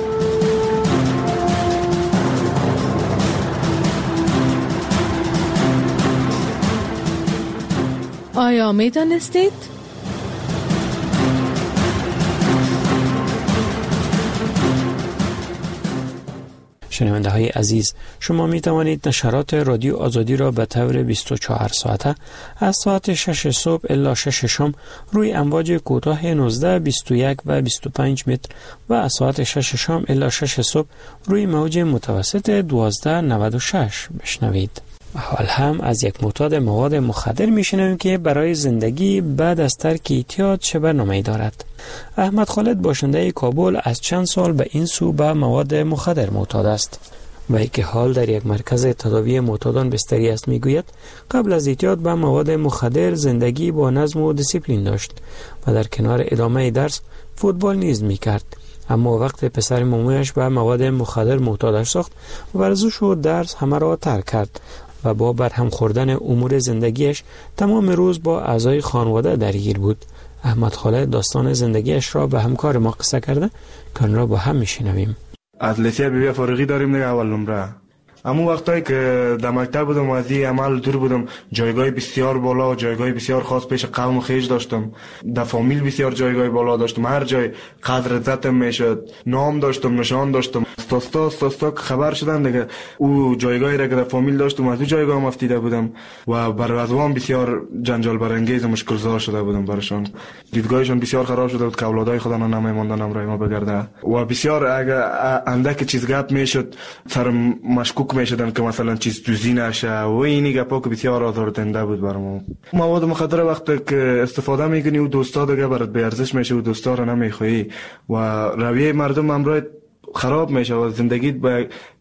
آیا می دانستید؟ شنونده های عزیز، شما می توانید نشرات رادیو آزادی را به طور بیست و چهار ساعته از ساعت شش صبح الی شش شام روی امواج کوتاه نوزده، بیست و یک و بیست و پنج متر و از ساعت شش شام الی شش صبح روی موج متوسط دوازده نود و شش بشنوید. حال هم از یک معتاد مواد مخدر میشنویم که برای زندگی بعد از ترک اعتیاد چه برنامه‌ای دارد. احمد خالد باشنده کابل از چند سال به این سو به مواد مخدر معتاد است. وی که حال در یک مرکز تداوی معتادان بستری است میگوید قبل از اعتیاد به مواد مخدر زندگی با نظم و دیسیپلین داشت و در کنار ادامه درس فوتبال نیز میکرد. اما وقت پسر مامویش به مواد مخدر معتادش ساخت، ورزش و درس همه را ترک کرد و با برهم خوردن امور زندگیش تمام روز با اعضای خانواده درگیر بود. احمد خالد داستان زندگیش را به همکار ما قصه کرده که آن را با هم میشنویم. از لیسه بی بی فارغی داریم دیگه اول نمره. اما وقتایی که در مکتب بودم و از این عمل دور بودم جایگاه بسیار بالا و جایگاه بسیار خاص پیش قوم خیش داشتم. در فامیل بسیار جایگاه بالا داشتم، هر جای قدر عزتم میشد، نام داشتم، نشان داشتم. استاستا استاستا خبر شدن دیگه او جایگاهی را که در فامیل داشتم از او جایگاه هم افتیده بودم و بر وضوان بسیار جنجال برانگیز و مشکل زا شده بودم برشان. دیدگاهشان بسیار خراب شده بود که اولادای خدا نمیماندن امرای ما بگرده و بسیار اگه اندک چیز گپ میشد سر مشکوک میشدن که مثلا چیز دوزی نشه و اینی گپا که بسیار آزاردهنده بود برام. مواد مخدر وقتی که استفاده میکنی و دوستا دیگه برات به ارزش میشه و دوستا رو نمیخوای و رویه مردم امروز خراب میشه و زندگیت به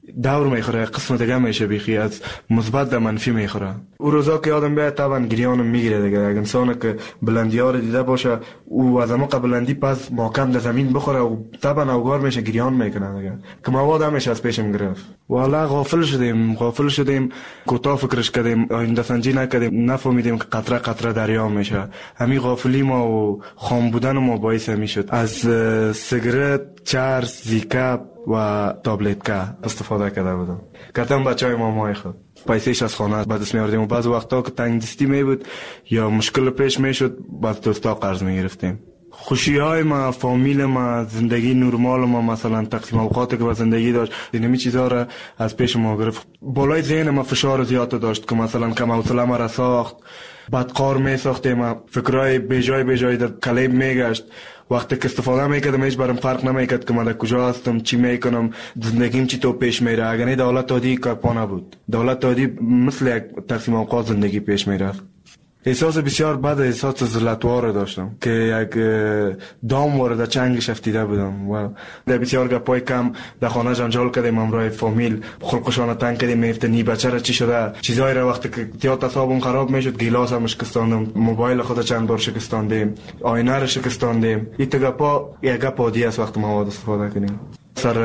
دور میخوره، قسم دیگه میشه بیخی از مثبت به منفی میخوره. او روزا که یادم بیاد طبعا گریانم میگیره دیگه. اگه انسان که بلندی ها رو دیده باشه او از اما بلندی پس محکم در زمین بخوره و طبعا اوگار میشه گریان میکنه دیگه. که مواد همش از پیشم گرفت. والا غافل شدیم غافل شدیم کوتاه فکرش کردیم، آینده سنجی نکردیم، نفهمیدیم که قطره قطره دریا میشه. همین غافلی ما و خام بودن ما باعث میشد از سیگرت، چرس، زیکا و تابلتکا استفاده کرده بودم. کتم بچهای مامای خود پیسهش از خانه به دست می‌آوردیم و بعض وقتا که تنگ دستی می بود یا مشکل پیش میشد بعد دوستا قرض می‌گرفتیم. خوشی های ما، فامیل ما، زندگی نرمال ما، مثلا تقسیم اوقاتی که با زندگی داشت، اینمی چیزا را از پیش ما گرفت. بالای ذهن ما فشار زیاد داشت که مثلا کم حوصله ما را ساخت، بعد قار می ساختیم، فکرای بیجای بیجای در کلیم میگشت. وقتی که استفاده میکردم هیچ برام فرق نمیکرد که من در کجا هستم، چی میکنم، زندگیم چی تو پیش میره. اگر نه دولت عادی که پا نبود، دولت عادی مثل یک تقسیم اوقات زندگی پیش میرفت. احساس بسیار بد، احساس ذلتوار داشتم که یک دام وارد چنگش افتیده بودم و در بسیار گپای کم در خانه جنجال کردیم، همراه فامیل خلقشان تنگ کردیم، میفتنی بچه را چی شده چیزایی را. وقتی که زیاد اعصابم خراب میشد گیلاس هم شکستاندم، موبایل خود چند بار شکستاندیم، آینه را شکستاندیم. این گپا یک گپ عادی است وقتی مواد استفاده کنیم. سر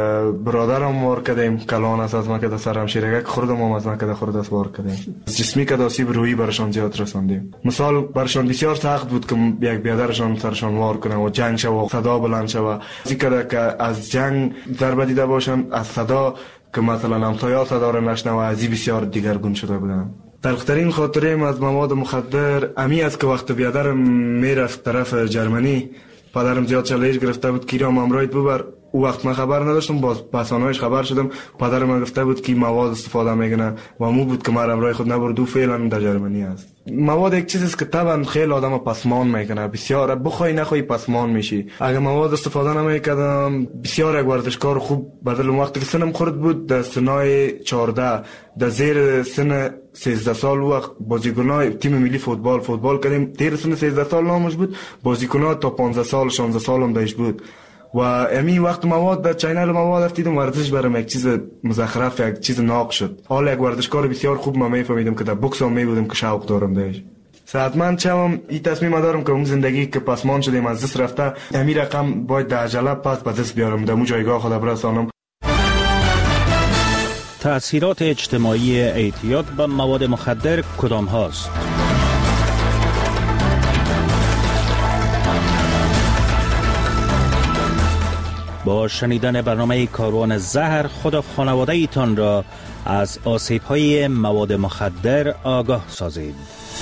برادرم وار کردیم، کلان است از من که سر همشیرگه که خوردم هم از من که خورد است وار کردیم. جسمی که آسیب روحی برشان زیاد رساندیم. مثال برشان بسیار سخت بود که یک بیادرشان سرشان وار کنه و جنگ شد و صدا بلند شد. ذکر که از جنگ ضربه دیده باشن، از صدا که مثلا همسایه‌ها صدا را نشنوه، از بسیار دیگرگون شده بودن. تلخترین خاطرم از مواد مخدر امی است که وقت بیادرم میرفت طرف جرمنی، پدرم زیاد چالش گرفته بود که ایرام امرایت ببر. او وقت من خبر نداشتم، باز پسانایش خبر شدم. پدرم من گفته بود که مواد استفاده میکنه و مو بود که من امرای خود نبرد و فعلا در جرمنی است. مواد یک چیزی است که طبعا خیلی آدم پسمان میکنه، بسیار بخوای نخوای پسمان میشی. اگه مواد استفاده نمیکردم بسیار یک ورزشکار خوب بدل وقتی که سنم خورد بود در سنای چهارده در زیر سن سیزده سال وقت بازیکنای تیم ملی فوتبال فوتبال کردیم. تیر سن سیزده سال نامش بود، بازیکن‌ها تا پانزده سال شانزده سال هم داشت بود. و امی وقت مواد در چینل مواد افتیدم، ورزش برام یک چیز مزخرف، یک چیز ناق شد. حالا یک ورزشکار بسیار خوب ما میفهمیدم که در بوکس هم میبودم که شوق دارم بهش. صحتمند شوم، این تصمیم دارم که اون زندگی که پسمان شدیم از دست رفته، امی رقم باید در عجله پس به دست بیارم، در اون جایگاه خود برسانم. تأثیرات اجتماعی اعتیاد به مواد مخدر کدام هاست؟ با شنیدن برنامه کاروان زهر خود و خانواده ایتان را از آسیب‌های مواد مخدر آگاه سازید.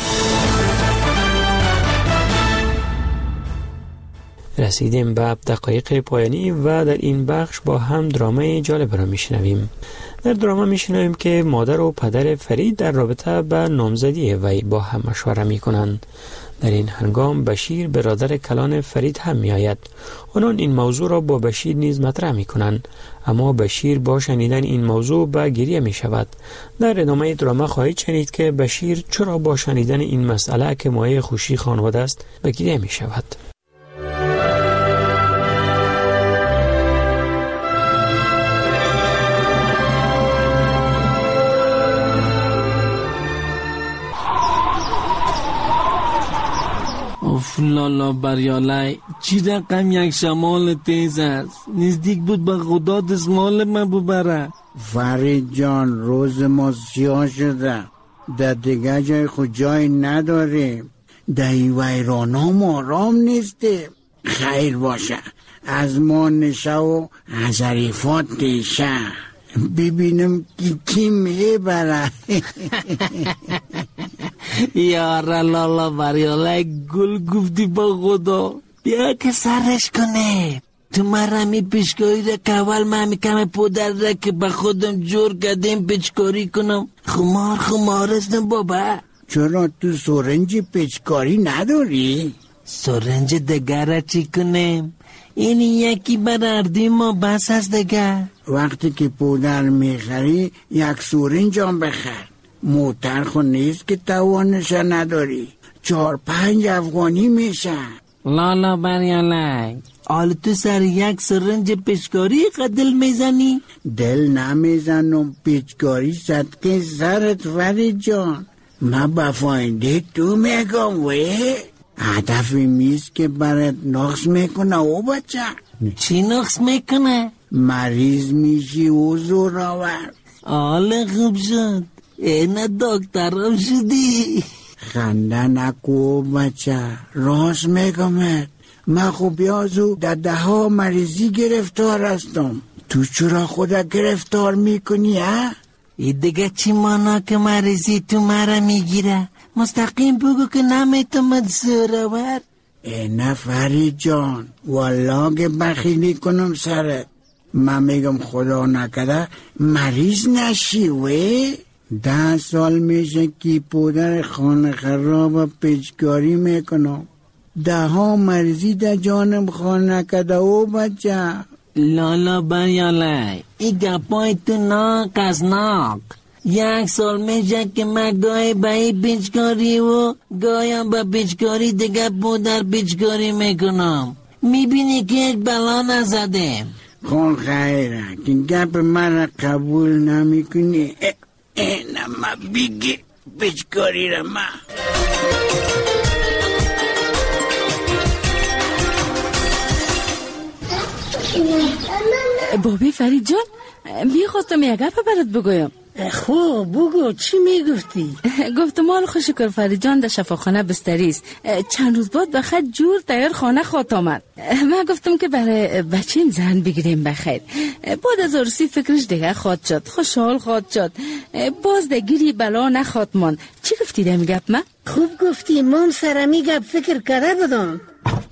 رسیدیم به دقایق پایانی و در این بخش با هم درامای جالب را میشنویم. در دراما میشنویم که مادر و پدر فرید در رابطه به نامزدی وی با هم مشوره میکنند. در این هنگام بشیر برادر کلان فرید هم می آید. آنان این موضوع را با بشیر نیز مطرح می کنند، اما بشیر با شنیدن این موضوع به گریه می شود. در ادامه دراما خواهید شنید که بشیر چرا با شنیدن این مسئله که مایه خوشی خانواده است به گریه می شود. لالا بریالای چی رقم یک شمال تیز است، نزدیک بود به خدا دستمال من ببره. فرید جان روز ما سیاه شده، در دیگه جای خود جای نداریم، در ویران ما آرام نیستیم. خیر باشه از ما نشه و از عریفات دیشه، ببینم کی کی میبره. یاره لالا بریاله گل گفتی با خدا، بیا که سرش کنه. تو مرمی پیشکاری را که اول من میکم پودر را که به خودم جور کردیم پیچکاری کنم. خمار خمار استم بابا. چرا تو سرنج پیچکاری نداری؟ سرنج دگر را چی کنیم؟ این یکی بر اردی ما بس است دگر. وقتی که پودر میخری یک سرنج هم بخر. موتر خود نیست که توانش نداری، چهار پنج افغانی میشه. لالا بریاله حال تو سر یک سرنج پیچکاری قدل میزنی؟ دل نمیزنم، پیچکاری صدقه سرت فرید جان. من با فاینده تو میگم وی هدف میست که برات نقص میکنه او بچه. چی نقص میکنه؟ مریض میشی و زور آور. حال خوب شد، اینه دکترم شدی. خنده نکو بچه، راست میگمت. من خوب بیازو در ده ها مریضی گرفتار هستم. تو چرا خدا گرفتار میکنی ها؟ ای دیگه چی مانا که مریضی تو مرا میگیره؟ مستقیم بگو که نمیتومد زورآور. اینه فرید جان، والله که بخیلی کنم سرت. من میگم خدا نکده مریض نشی وی. ده سال میشه که پدر خانه خراب پیچکاری میکنم. ده ها مریضی در جانم خانه کده او بچه. لالا بریاله ای گپای تو ناک از ناک. یک سال میشه که من گاهی به این پیچکاری و گاهیم به پیچکاری دیگه پدر پیچکاری میکنم. میبینی که یک بلا نزدیم. خون خیره که گپ من قبول نمی کنی. اینه ما بگی پیچکاری را ما. بابی فرید جان، میخواستم یک گپ برات بگویم. خوب بگو، چی میگفتی؟ گفتم حال خوش شکر فرید جان در شفاخانه بستریست. چند روز بعد بخیر جور تغییر خانه خواهد آمد. من گفتم که برای بچیم زن بگیریم بخیر. بعد از عروسی فکرش دیگه خواهد شد، خوشحال خواهد شد، باز دگیری بلا نخواهد ماند. چی گفتی دمی گپ من؟ خوب گفتی، من سرمی گپ فکر کرده بودم.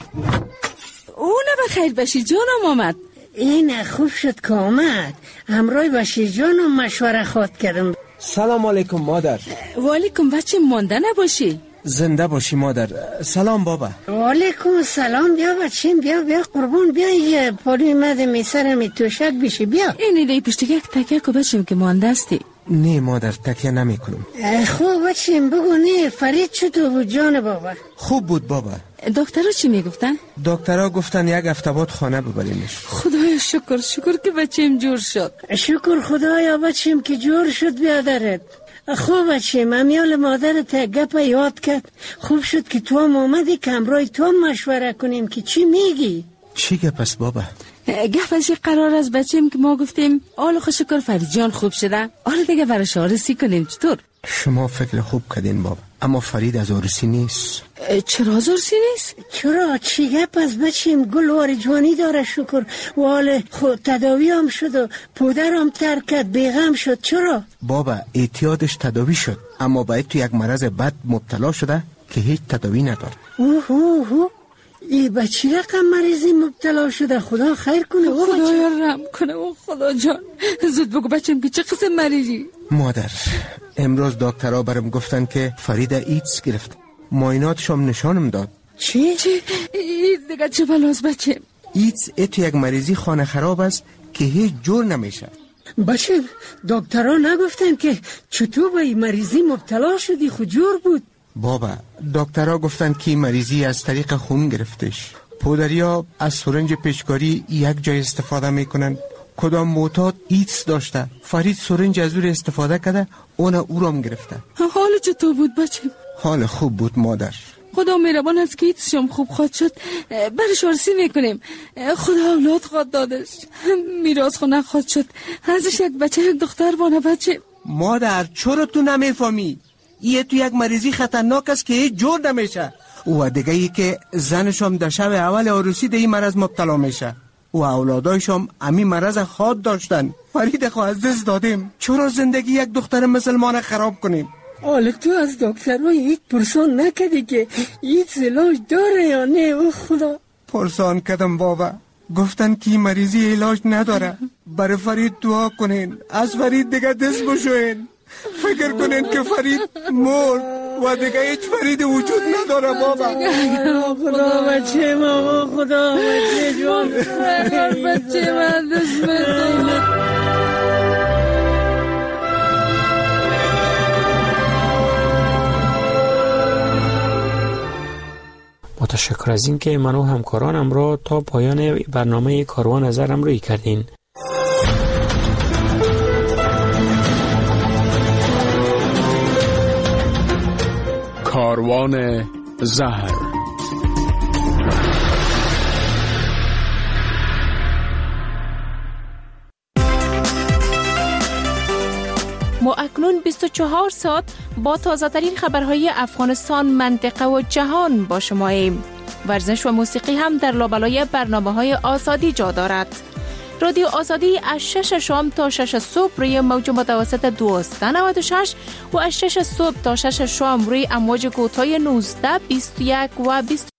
اونه بخیر بشی جانم آمد. این خوب شد که آمد. همراه باشی جانم مشوره خواد کردم. سلام علیکم مادر. و علیکم بچه، مانده نباشی. زنده باشی مادر. سلام بابا. و علیکم سلام. بیا بچیم، بیا بیا قربان، بیا یه پالی مده میسرمی توشک بشی. بیا اینی دی پشت یک تکیه که بچیم که مانده استی. نه مادر، تکیه نمی کنم. خوب بچیم بگو. نه فرید چطور بود جان بابا؟ خوب بود بابا. دکترها چی میگفتن؟ دکترها گفتن یک هفته بعد خانه ببریمش. خدایا شکر شکر که بچیم جور شد. شکر خدایا بچیم که جور شد بیادرت. خوب بچیم، امیال مادرت گپ یاد کرد. خوب شد که تو هم آمدی که همراه تو هم مشوره کنیم که چی میگی. چی گپ است بابا؟ گپ از یک قرار از بچیم که ما گفتیم آل خوش شکر فرید جان خوب شده، حالا دیگه برش آرسی کنیم. چطور؟ شما فکر خوب کردین بابا، اما فرید از آرسی نیست. چرا از آرسی نیست؟ چرا؟ چی گپ از بچیم؟ گلوار جوانی داره شکر و حال خود تداوی هم شد و پدر هم ترک کرد، بیغم شد. چرا؟ بابا اعتیادش تداوی شد، اما باید تو یک مرض بد مبتلا شده که هیچ تداوی نداره. اوه اوه اوه ای بچی رقم مریضی مبتلا شده. خدا خیر کنه. خدا رحم کنه. او خدا جان زود بگو بچم که چه قسم مریضی؟ مادر امروز دکترها برم گفتن که فرید ایدز گرفت. معایناتش هم نشانم داد. چی؟ چی؟ ایدز دیگه چه بلاست بچه؟ ایدز اتو یک مریضی خانه خراب است که هیچ جور نمیشه. بچه دکترها نگفتن که چطور به این مریضی مبتلا شدی؟ خود جور بود. بابا دکترها گفتن که مریضی از طریق خون گرفتش. پدریا از سرنج پیچکاری یک جای استفاده میکنن. کدام معتاد ایدز داشته، فرید سرنج از او استفاده کرده، اون او رام گرفته. حال چطور بود بچه؟ حال خوب بود مادر. خدا مهربان است که ایدز شم خوب خواهد شد. برش آرسی میکنیم. خدا اولاد خواهد دادش، میراث خود نخواهد شد. ازش یک بچه یک دختر بانه بچه. مادر چرا تو نمیفهمی؟ یه تو یک مریضی خطرناک است که هیچ جور نمیشه. و دیگه ای که زنش هم در شب اول عروسی در این مرض مبتلا میشه و اولادایش هم همین مرض خود داشتن. فرید خو از دست دادیم. چرا زندگی یک دختر مسلمان خراب کنیم؟ حالا تو از دکترهای هیچ پرسان نکدی که هیچ علاج داره یا نه؟ او خدا پرسان کدم بابا، گفتن که مریضی علاج نداره. برای فرید دعا کنین، از فرید دیگه دست بشوین. فکر کنین که فرید مرد و دیگه هیچ فرید وجود نداره بابا. خدا بچه ما، خدا بچه جان، بچه من دست بده. با تشکر از این که من و همکارانم را تا پایان برنامه کاروان زهر همراهی کردین. کاروان زهر. ما اکنون بیست و چهار ساعت با تازه ترین خبرهای افغانستان، منطقه و جهان با شماییم. ورزش و موسیقی هم در لابلای برنامه‌های آزادی جا دارد. رادیو آزادی از شش شام تا شش صبح روی موج متوسط دویست و نود و شش و از شش صبح تا شش شام روی امواج کوتاه نوزده، بیست و یک و بیست